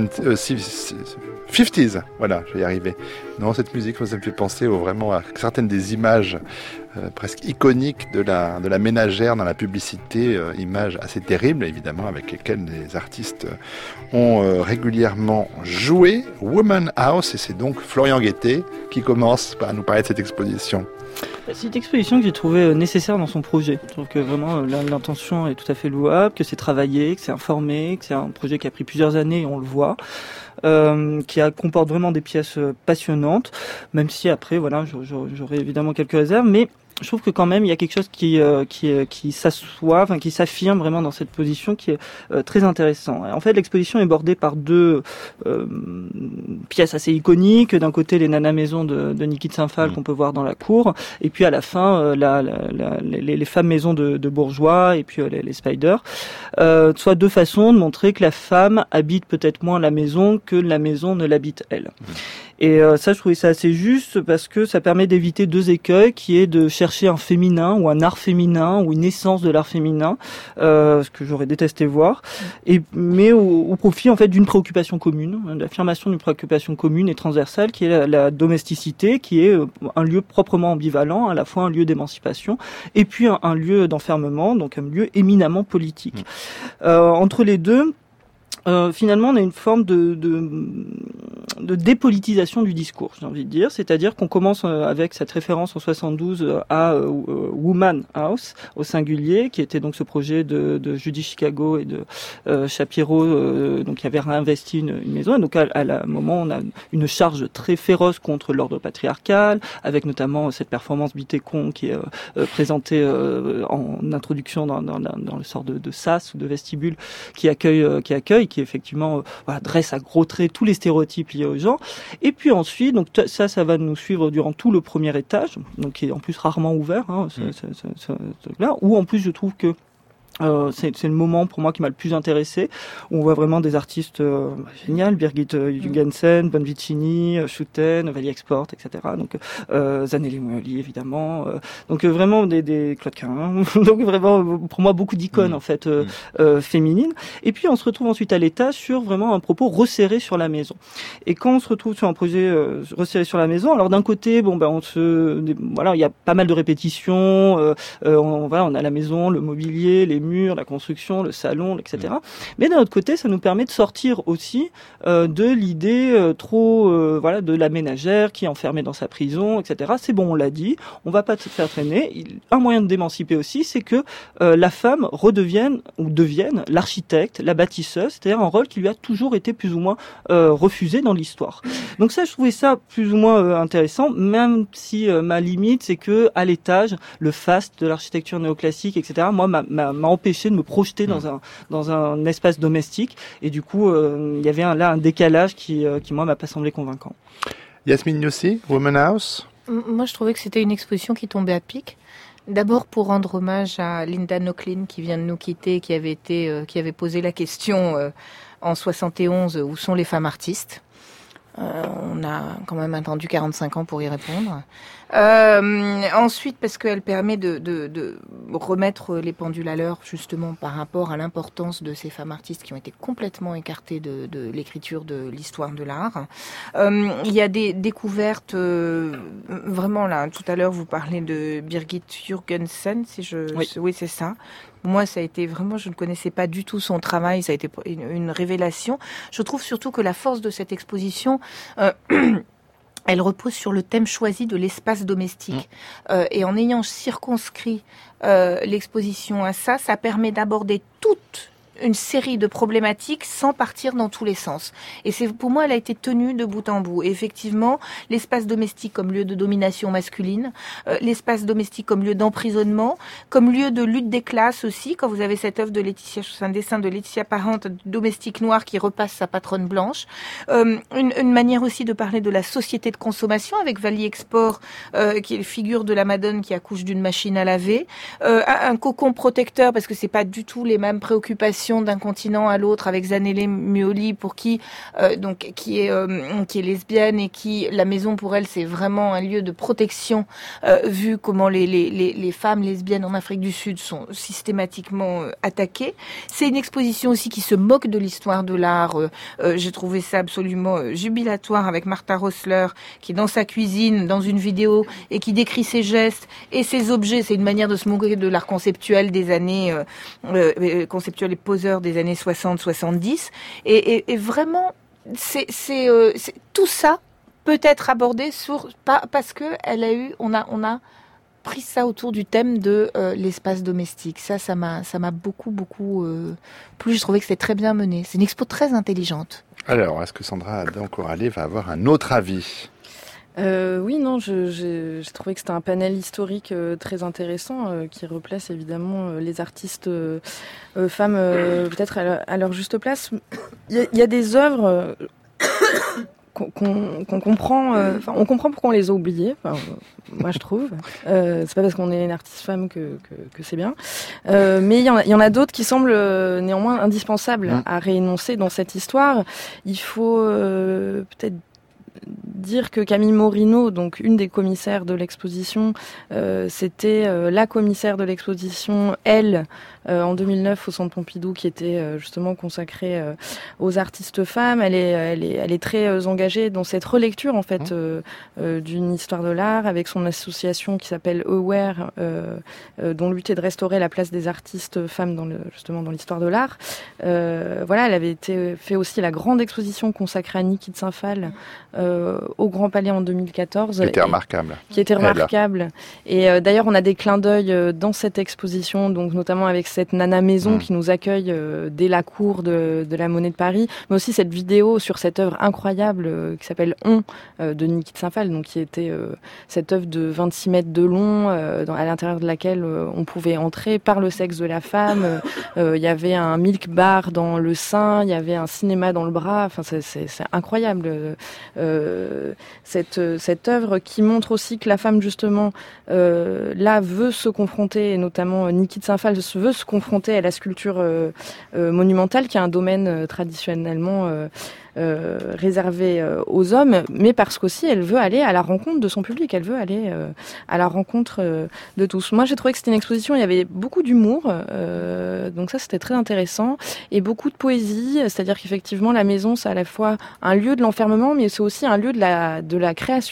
cinquantaise, voilà, je vais y arriver. Non, cette musique, ça me fait penser au, vraiment à certaines des images euh, presque iconiques de la, de la ménagère dans la publicité, euh, images assez terribles évidemment, avec lesquelles les artistes ont euh, régulièrement joué. Woman House, et c'est donc Florian Guettet qui commence par nous parler de cette exposition. C'est une exposition que j'ai trouvée nécessaire dans son projet. Je trouve que vraiment l'intention est tout à fait louable, que c'est travaillé, que c'est informé, que c'est un projet qui a pris plusieurs années et on le voit, euh, qui a, comporte vraiment des pièces passionnantes, même si après, voilà, j'aurais évidemment quelques réserves, mais je trouve que quand même il y a quelque chose qui euh, qui qui s'assoit, enfin qui s'affirme vraiment dans cette position qui est euh, très intéressant. Et en fait, l'exposition est bordée par deux euh, pièces assez iconiques. D'un côté, les Nana Maisons de, de Niki de Saint-Phal mmh. qu'on peut voir dans la cour, et puis à la fin, euh, la, la, la, les, les femmes maisons de, de bourgeois et puis euh, les, les spiders. Euh, soit deux façons de montrer que la femme habite peut-être moins la maison que la maison ne l'habite elle. Mmh. Et euh, ça, je trouvais ça assez juste parce que ça permet d'éviter deux écueils, qui est de chercher un féminin ou un art féminin ou une essence de l'art féminin, euh, ce que j'aurais détesté voir, et mais au, au profit en fait d'une préoccupation commune, l'affirmation d'une préoccupation commune et transversale, qui est la, la domesticité, qui est un lieu proprement ambivalent, à la fois un lieu d'émancipation et puis un, un lieu d'enfermement, donc un lieu éminemment politique. Mmh. Euh, entre les deux. Euh, finalement, on a une forme de, de, de dépolitisation du discours, j'ai envie de dire. C'est-à-dire qu'on commence avec cette référence en soixante-douze à euh, Woman House, au singulier, qui était donc ce projet de, de Judy Chicago et de euh, Shapiro, euh, donc qui avait réinvesti une, une maison. Et donc, à, à un moment, on a une charge très féroce contre l'ordre patriarcal, avec notamment cette performance Bitécon qui est euh, présentée euh, en introduction dans, dans, dans le sort de, de sas ou de vestibule qui accueille, euh, qui accueille, qui effectivement euh, voilà, dresse à gros traits tous les stéréotypes liés aux gens. Et puis ensuite, donc t- ça, ça va nous suivre durant tout le premier étage, donc qui est en plus rarement ouvert, hein, ce, mmh. ce, ce, ce, ce truc-là. Où en plus, je trouve que Euh, c'est, c'est le moment pour moi qui m'a le plus intéressé, où on voit vraiment des artistes euh, géniaux, Birgit euh, Jugensen, Bonvicini, euh, Schouten, Valley Export, et cetera. Donc euh, Zanelli Muoli évidemment. Euh, donc euh, vraiment des, des Claude Carin. Donc vraiment pour moi beaucoup d'icônes mmh. en fait euh, mmh. euh, féminines. Et puis on se retrouve ensuite à l'état sur vraiment un propos resserré sur la maison. Et quand on se retrouve sur un projet euh, resserré sur la maison, alors d'un côté bon ben on se voilà il y a pas mal de répétitions. Euh, euh, on, voilà on a la maison, le mobilier, les murs, la construction, le salon, et cetera. Mais d'un autre côté, ça nous permet de sortir aussi euh, de l'idée euh, trop, euh, voilà, de la ménagère qui est enfermée dans sa prison, et cetera. C'est bon, on l'a dit, on va pas se faire traîner. Il, un moyen de d'émanciper aussi, c'est que euh, la femme redevienne ou devienne l'architecte, la bâtisseuse, c'est-à-dire un rôle qui lui a toujours été plus ou moins euh, refusé dans l'histoire. Donc ça, je trouvais ça plus ou moins euh, intéressant, même si euh, ma limite, c'est que à l'étage, le faste de l'architecture néoclassique, et cetera. Moi, m'a, m'a, m'a empêché de me projeter dans un dans un espace domestique, et du coup, euh, il y avait un, là un décalage qui euh, qui moi m'a pas semblé convaincant. Yasmine Niossi, Woman House. Moi, je trouvais que c'était une exposition qui tombait à pic. D'abord pour rendre hommage à Linda Nochlin qui vient de nous quitter, qui avait été, euh, qui avait posé la question euh, en soixante et onze, où sont les femmes artistes ? Euh, on a quand même attendu quarante-cinq ans pour y répondre. Euh, ensuite, parce qu'elle permet de, de, de remettre les pendules à l'heure, justement, par rapport à l'importance de ces femmes artistes qui ont été complètement écartées de, de l'écriture de l'histoire de l'art. Euh, il y a des découvertes, euh, vraiment là, tout à l'heure, vous parlez de Birgit Jürgensen, si je, oui, oui c'est ça. Moi, ça a été vraiment, je ne connaissais pas du tout son travail, ça a été une, une révélation. Je trouve surtout que la force de cette exposition, euh, elle repose sur le thème choisi de l'espace domestique. Mmh. Euh, et en ayant circonscrit euh, l'exposition à ça, ça permet d'aborder toute une série de problématiques sans partir dans tous les sens. Et c'est, pour moi, elle a été tenue de bout en bout. Et effectivement, l'espace domestique comme lieu de domination masculine, euh, l'espace domestique comme lieu d'emprisonnement, comme lieu de lutte des classes aussi, quand vous avez cette œuvre de Laetitia, c'est un dessin de Laetitia Parente, domestique noire qui repasse sa patronne blanche. Euh, une, une manière aussi de parler de la société de consommation avec Vali Export, euh, qui est la figure de la Madone qui accouche d'une machine à laver. Euh, un, un cocon protecteur, parce que c'est pas du tout les mêmes préoccupations d'un continent à l'autre, avec Zanele Muoli, pour qui euh, donc qui est euh, qui est lesbienne, et qui, la maison pour elle, c'est vraiment un lieu de protection, euh, vu comment les, les les les femmes lesbiennes en Afrique du Sud sont systématiquement euh, attaquées. C'est une exposition aussi qui se moque de l'histoire de l'art. Euh, euh, j'ai trouvé ça absolument euh, jubilatoire, avec Martha Rosler qui est dans sa cuisine dans une vidéo et qui décrit ses gestes et ses objets. C'est une manière de se moquer de l'art conceptuel des années euh, euh, conceptuel et poseur des années soixante soixante-dix, et, et, et vraiment c'est, c'est, euh, c'est tout ça peut être abordé sur pas parce que elle a eu on a on a pris ça autour du thème de euh, l'espace domestique. Ça ça m'a ça m'a beaucoup beaucoup euh, plu. Je trouvais que c'était très bien mené. C'est une expo très intelligente. Alors, est-ce que Sandra Adam-Corallet va avoir un autre avis ? Euh, oui, non, je, j'ai, j'ai trouvé que c'était un panel historique euh, très intéressant euh, qui replace évidemment euh, les artistes euh, euh, femmes euh, peut-être à leur, à leur juste place. Il y a, il y a des œuvres euh, qu'on, qu'on, qu'on comprend, euh, enfin, on comprend pourquoi on les a oubliées. Enfin, moi, je trouve. Euh, c'est pas parce qu'on est une artiste femme que que, que c'est bien. Euh, mais il y en a, il y en a d'autres qui semblent euh, néanmoins indispensables mmh. à réénoncer dans cette histoire. Il faut euh, peut-être dire que Camille Morino, donc une des commissaires de l'exposition, euh, c'était euh, la commissaire de l'exposition, elle, euh, en deux mille neuf au Centre Pompidou, qui était euh, justement consacrée euh, aux artistes femmes. Elle est, elle est, elle est très euh, engagée dans cette relecture en fait euh, euh, d'une histoire de l'art, avec son association qui s'appelle Aware, euh, euh, dont le but est de restaurer la place des artistes femmes dans le, justement dans l'histoire de l'art. Euh, voilà, elle avait été fait aussi la grande exposition consacrée à Niki de Saint-Phal euh, au Grand Palais en deux mille quatorze. Qui était remarquable. Qui était remarquable. Et euh, d'ailleurs, on a des clins d'œil euh, dans cette exposition, donc notamment avec cette nana maison mmh. qui nous accueille euh, dès la cour de, de la Monnaie de Paris, mais aussi cette vidéo sur cette œuvre incroyable euh, qui s'appelle On euh, de Niki de Saint-Phal, donc qui était euh, cette œuvre de vingt-six mètres de long, euh, dans, à l'intérieur de laquelle euh, on pouvait entrer par le sexe de la femme. Il euh, y avait un milk bar dans le sein, il y avait un cinéma dans le bras. Enfin, c'est, c'est, c'est incroyable. Euh, cette cette œuvre qui montre aussi que la femme justement euh, là veut se confronter, et notamment Niki de Saint-Phal veut se confronter à la sculpture euh, euh, monumentale, qui est un domaine euh, traditionnellement euh, euh, réservé euh, aux hommes, mais parce qu'aussi elle veut aller à la rencontre de son public, elle veut aller euh, à la rencontre euh, de tous. Moi j'ai trouvé que c'était une exposition, il y avait beaucoup d'humour, euh, donc ça c'était très intéressant, et beaucoup de poésie, c'est-à-dire qu'effectivement la maison c'est à la fois un lieu de l'enfermement, mais c'est aussi un lieu de la, de la création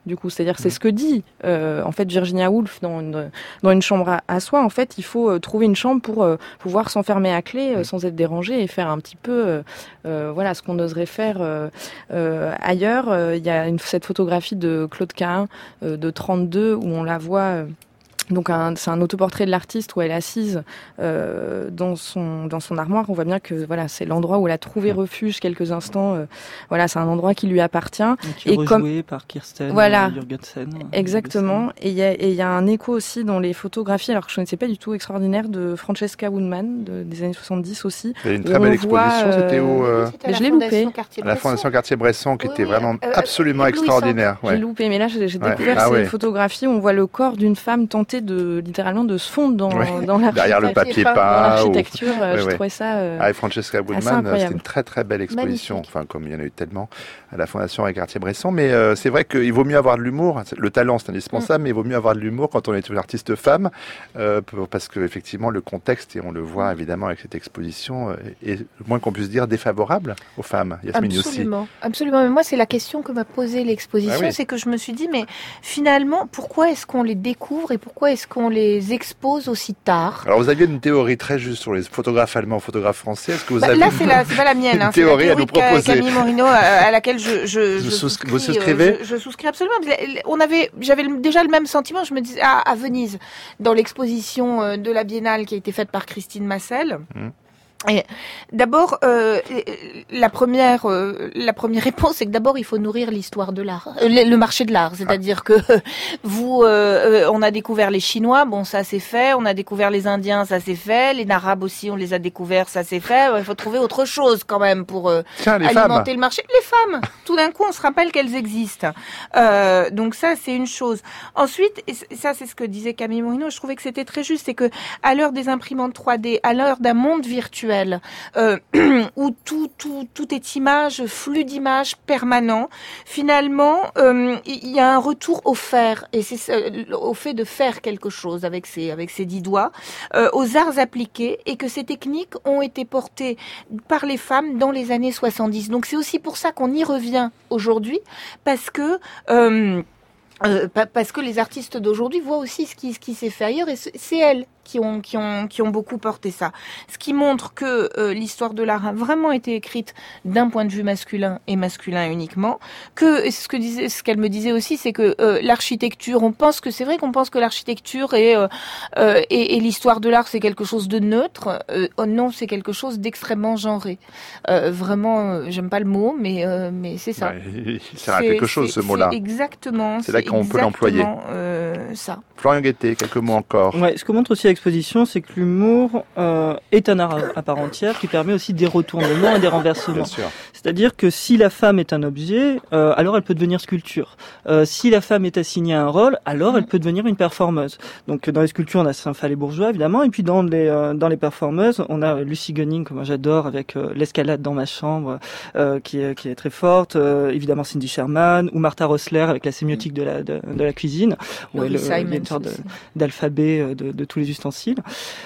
du coup. C'est-à-dire, c'est ce que dit, euh, en fait, Virginia Woolf dans une, dans une chambre à, à soi. En fait, il faut euh, trouver une chambre pour euh, pouvoir s'enfermer à clé euh, sans être dérangé et faire un petit peu, euh, euh, voilà, ce qu'on oserait faire euh, euh, ailleurs. Euh, il y a une, cette photographie de Claude Cahun euh, de trente-deux où on la voit. Euh, Donc un, c'est un autoportrait de l'artiste où elle est assise euh, dans son dans son armoire. On voit bien que voilà, c'est l'endroit où elle a trouvé refuge quelques instants. Euh, voilà, c'est un endroit qui lui appartient. Et qui est rejoué comme... par Kirsten voilà, Jurgensen. Exactement. Et il y a et il y a un écho aussi dans les photographies, alors que je ne connaissais pas du tout, extraordinaire, de Francesca Woodman de, des années soixante-dix aussi. Il y a une très belle exposition. Voit, euh... C'était où euh... Mais je l'ai loupé. À la Fondation Cartier-Bresson, qui oui, était oui, vraiment euh, absolument extraordinaire. Ouais. J'ai loupé, mais là j'ai, j'ai ouais. découvert ah, ces ouais. photographies où on voit le corps d'une femme tenter de littéralement de se fondre dans, ouais. dans, derrière le papier peint, dans l'architecture. Ou... Euh, ouais, je ouais. trouvais ça euh, ah, et Francesca Woodman, c'était une très très belle exposition. Magnifique. Enfin, comme il y en a eu tellement à la Fondation Cartier-Bresson. Mais euh, c'est vrai qu'il vaut mieux avoir de l'humour. Le talent, c'est indispensable, mm. mais il vaut mieux avoir de l'humour quand on est une artiste femme, euh, parce que effectivement, le contexte, et on le voit évidemment avec cette exposition, est le moins qu'on puisse dire défavorable aux femmes. Yasmine absolument, aussi. Absolument. Mais moi, c'est la question que m'a posée l'exposition, ah oui. c'est que je me suis dit, mais finalement, pourquoi est-ce qu'on les découvre et pourquoi est-ce qu'on les expose aussi tard? Alors, vous aviez une théorie très juste sur les photographes allemands, photographes français. Est-ce que vous bah, avez là, c'est, la, c'est pas la mienne. Une hein, théorie, c'est la théorie à nous proposer. Camille Morino, à, à laquelle je, je, je souscris. souscris. Vous souscrivez je, je souscris absolument. On avait, j'avais déjà le même sentiment. Je me disais, à, à Venise, dans l'exposition de la Biennale qui a été faite par Christine Massel. Mmh. Et d'abord, euh, la première, euh, la première réponse, c'est que d'abord il faut nourrir l'histoire de l'art, euh, le, le marché de l'art. C'est-à-dire que vous, euh, on a découvert les Chinois, bon ça c'est fait. On a découvert les Indiens, ça c'est fait. Les Arabes aussi, on les a découverts, ça c'est fait. Il faut trouver autre chose quand même pour euh, Tiens, les alimenter femmes. le marché. Les femmes. Tout d'un coup, on se rappelle qu'elles existent. Euh, donc ça, c'est une chose. Ensuite, et ça c'est ce que disait Camille Morino. Je trouvais que c'était très juste, c'est que à l'heure des imprimantes trois D, à l'heure d'un monde virtuel. Euh, où tout, tout, tout est image, flux d'images permanent. Finalement, euh, il y a un retour au faire, et c'est euh, au fait de faire quelque chose avec ses, avec ses dix doigts, euh, aux arts appliqués, et que ces techniques ont été portées par les femmes dans les années soixante-dix. Donc c'est aussi pour ça qu'on y revient aujourd'hui, parce que euh, euh, parce que les artistes d'aujourd'hui voient aussi ce qui, ce qui s'est fait ailleurs, et c'est elles qui ont qui ont qui ont beaucoup porté ça. Ce qui montre que euh, l'histoire de l'art a vraiment été écrite d'un point de vue masculin et masculin uniquement. Que ce que disait, ce qu'elle me disait aussi, c'est que euh, l'architecture, on pense que c'est vrai qu'on pense que l'architecture et euh, euh, et, et l'histoire de l'art c'est quelque chose de neutre. Euh, oh non, c'est quelque chose d'extrêmement genré. Euh, vraiment, euh, j'aime pas le mot, mais euh, mais c'est ça. Ouais, il sert à quelque chose ce mot-là. C'est exactement. C'est là qu'on peut l'employer. Euh, ça. Florian Guettet, quelques mots encore. Ouais, ce que montre aussi l'exposition, c'est que l'humour euh, est un art à part entière qui permet aussi des retournements et des renversements. Bien sûr. C'est-à-dire que si la femme est un objet, euh, alors elle peut devenir sculpture. Euh, si la femme est assignée à un rôle, alors elle peut devenir une performeuse. Donc dans les sculptures, on a Saint-Phal-les-Bourgeois évidemment, et puis dans les euh, dans les performeuses, on a Lucy Gunning que moi j'adore avec euh, l'escalade dans ma chambre, euh, qui est qui est très forte. Euh, évidemment Cindy Sherman ou Martha Rosler avec la sémiotique de la de, de la cuisine, où elle, euh, il y a une sorte de, d'alphabet de, de tous les ustensiles,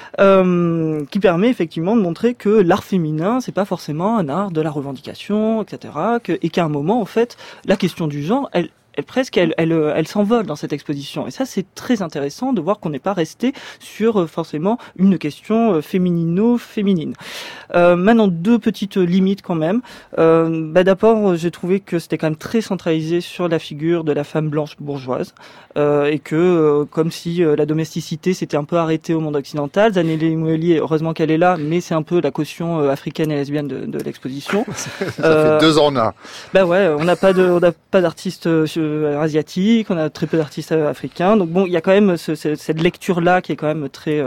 euh, qui permet effectivement de montrer que l'art féminin c'est pas forcément un art de la revendication, et cetera. Que, et qu'à un moment en fait la question du genre elle Elle, presque, elle, elle, elle s'envole dans cette exposition. Et ça, c'est très intéressant de voir qu'on n'est pas resté sur euh, forcément une question euh, féminino-féminine. Euh, maintenant, deux petites limites quand même. Euh, bah, d'abord, j'ai trouvé que c'était quand même très centralisé sur la figure de la femme blanche bourgeoise, euh, et que euh, comme si euh, la domesticité s'était un peu arrêtée au monde occidental. Zanelli Mouelier, heureusement qu'elle est là, mais c'est un peu la caution euh, africaine et lesbienne de, de l'exposition. ça euh, fait deux en un. Bah ouais, on n'a pas de, on n'a pas d'artistes euh, asiatiques, on a très peu d'artistes africains. Donc bon, il y a quand même ce, ce, cette lecture-là qui est quand même très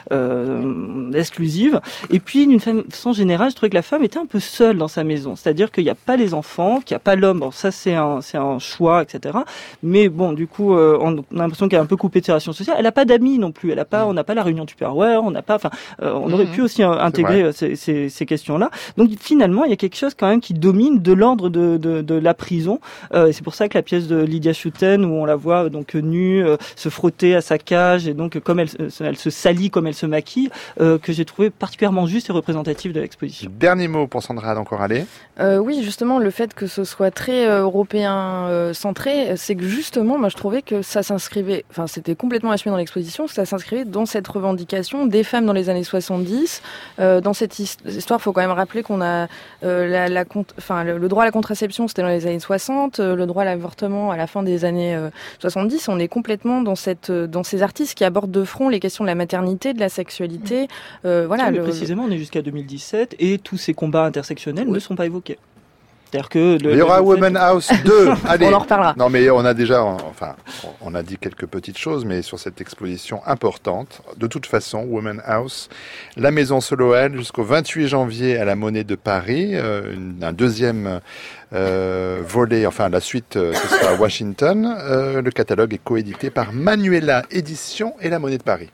euh, exclusive. Et puis, d'une façon générale, je trouvais que la femme était un peu seule dans sa maison. C'est-à-dire qu'il n'y a pas les enfants, qu'il n'y a pas l'homme. Bon, ça, c'est un, c'est un choix, et cetera. Mais bon, du coup, euh, on a l'impression qu'elle est un peu coupée de ses relations sociales. Elle n'a pas d'amis non plus. Elle a pas, on n'a pas la réunion Tupperware, on n'a pas, enfin, euh, on aurait pu aussi intégrer ces, ces, ces questions-là. Donc finalement, il y a quelque chose quand même qui domine de l'ordre de, de, de la prison. Euh, et c'est pour ça que la pièce de de Lydia Schouten où on la voit donc nue, euh, se frotter à sa cage et donc comme elle, elle se salit, comme elle se maquille, euh, que j'ai trouvé particulièrement juste et représentatif de l'exposition. Dernier mot pour Sandra d'Encore-Aller. Euh, oui, justement, le fait que ce soit très euh, européen euh, centré, c'est que justement, moi je trouvais que ça s'inscrivait, enfin c'était complètement assumé dans l'exposition, que ça s'inscrivait dans cette revendication des femmes dans les années soixante-dix. Euh, dans cette histoire, il faut quand même rappeler qu'on a euh, la, la, enfin, le, le droit à la contraception, c'était dans les années soixante, euh, le droit à l'avortement à la fin des années euh, soixante-dix. On est complètement dans, cette, dans ces artistes qui abordent de front les questions de la maternité, de la sexualité. Euh, voilà, mais le, précisément, on est jusqu'à deux mille dix-sept et tous ces combats intersectionnels oui. ne sont pas évoqués. C'est-à-dire que le, il y aura Women House deux. Allez. On en reparlera. Non, mais on a déjà, enfin, on a dit quelques petites choses, mais sur cette exposition importante, de toute façon, Women House, la Maison Soloel, jusqu'au vingt-huit janvier à la Monnaie de Paris, euh, une, un deuxième euh, volet, enfin la suite, euh, ce sera à Washington. Euh, le catalogue est coédité par Manuela Éditions et la Monnaie de Paris.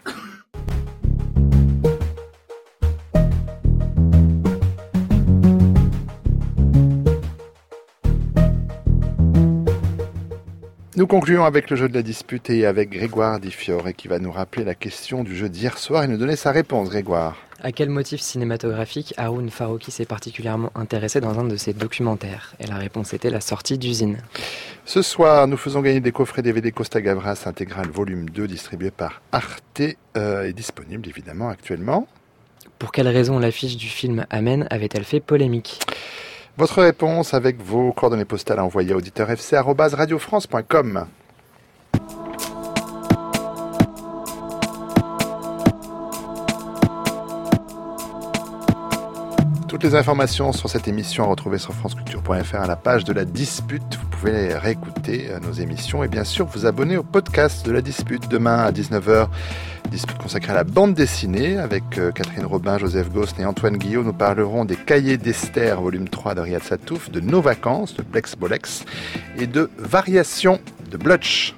Nous concluons avec le jeu de la dispute et avec Grégoire Di Fiore qui va nous rappeler la question du jeu d'hier soir et nous donner sa réponse. Grégoire. À quel motif cinématographique Haroun Farroukhi s'est particulièrement intéressé dans un de ses documentaires ? Et la réponse était la sortie d'Usine. Ce soir, nous faisons gagner des coffrets D V D Costa Gavras intégral volume deux distribué par Arte euh, et disponible évidemment actuellement. Pour quelle raison l'affiche du film Amen avait-elle fait polémique ? Votre réponse avec vos coordonnées postales à envoyer à auditeur f c arobase radio france point com. Toutes les informations sur cette émission à retrouver sur franceculture point f r à la page de la dispute. Vous pouvez réécouter nos émissions et bien sûr vous abonner au podcast de la dispute demain à dix-neuf heures. Dispute consacrée à la bande dessinée avec Catherine Robin, Joseph Gosne et Antoine Guillot. Nous parlerons des Cahiers d'Esther, volume trois de Riyad Satouf, de Nos vacances de Blex Bolex et de Variations de Blutch.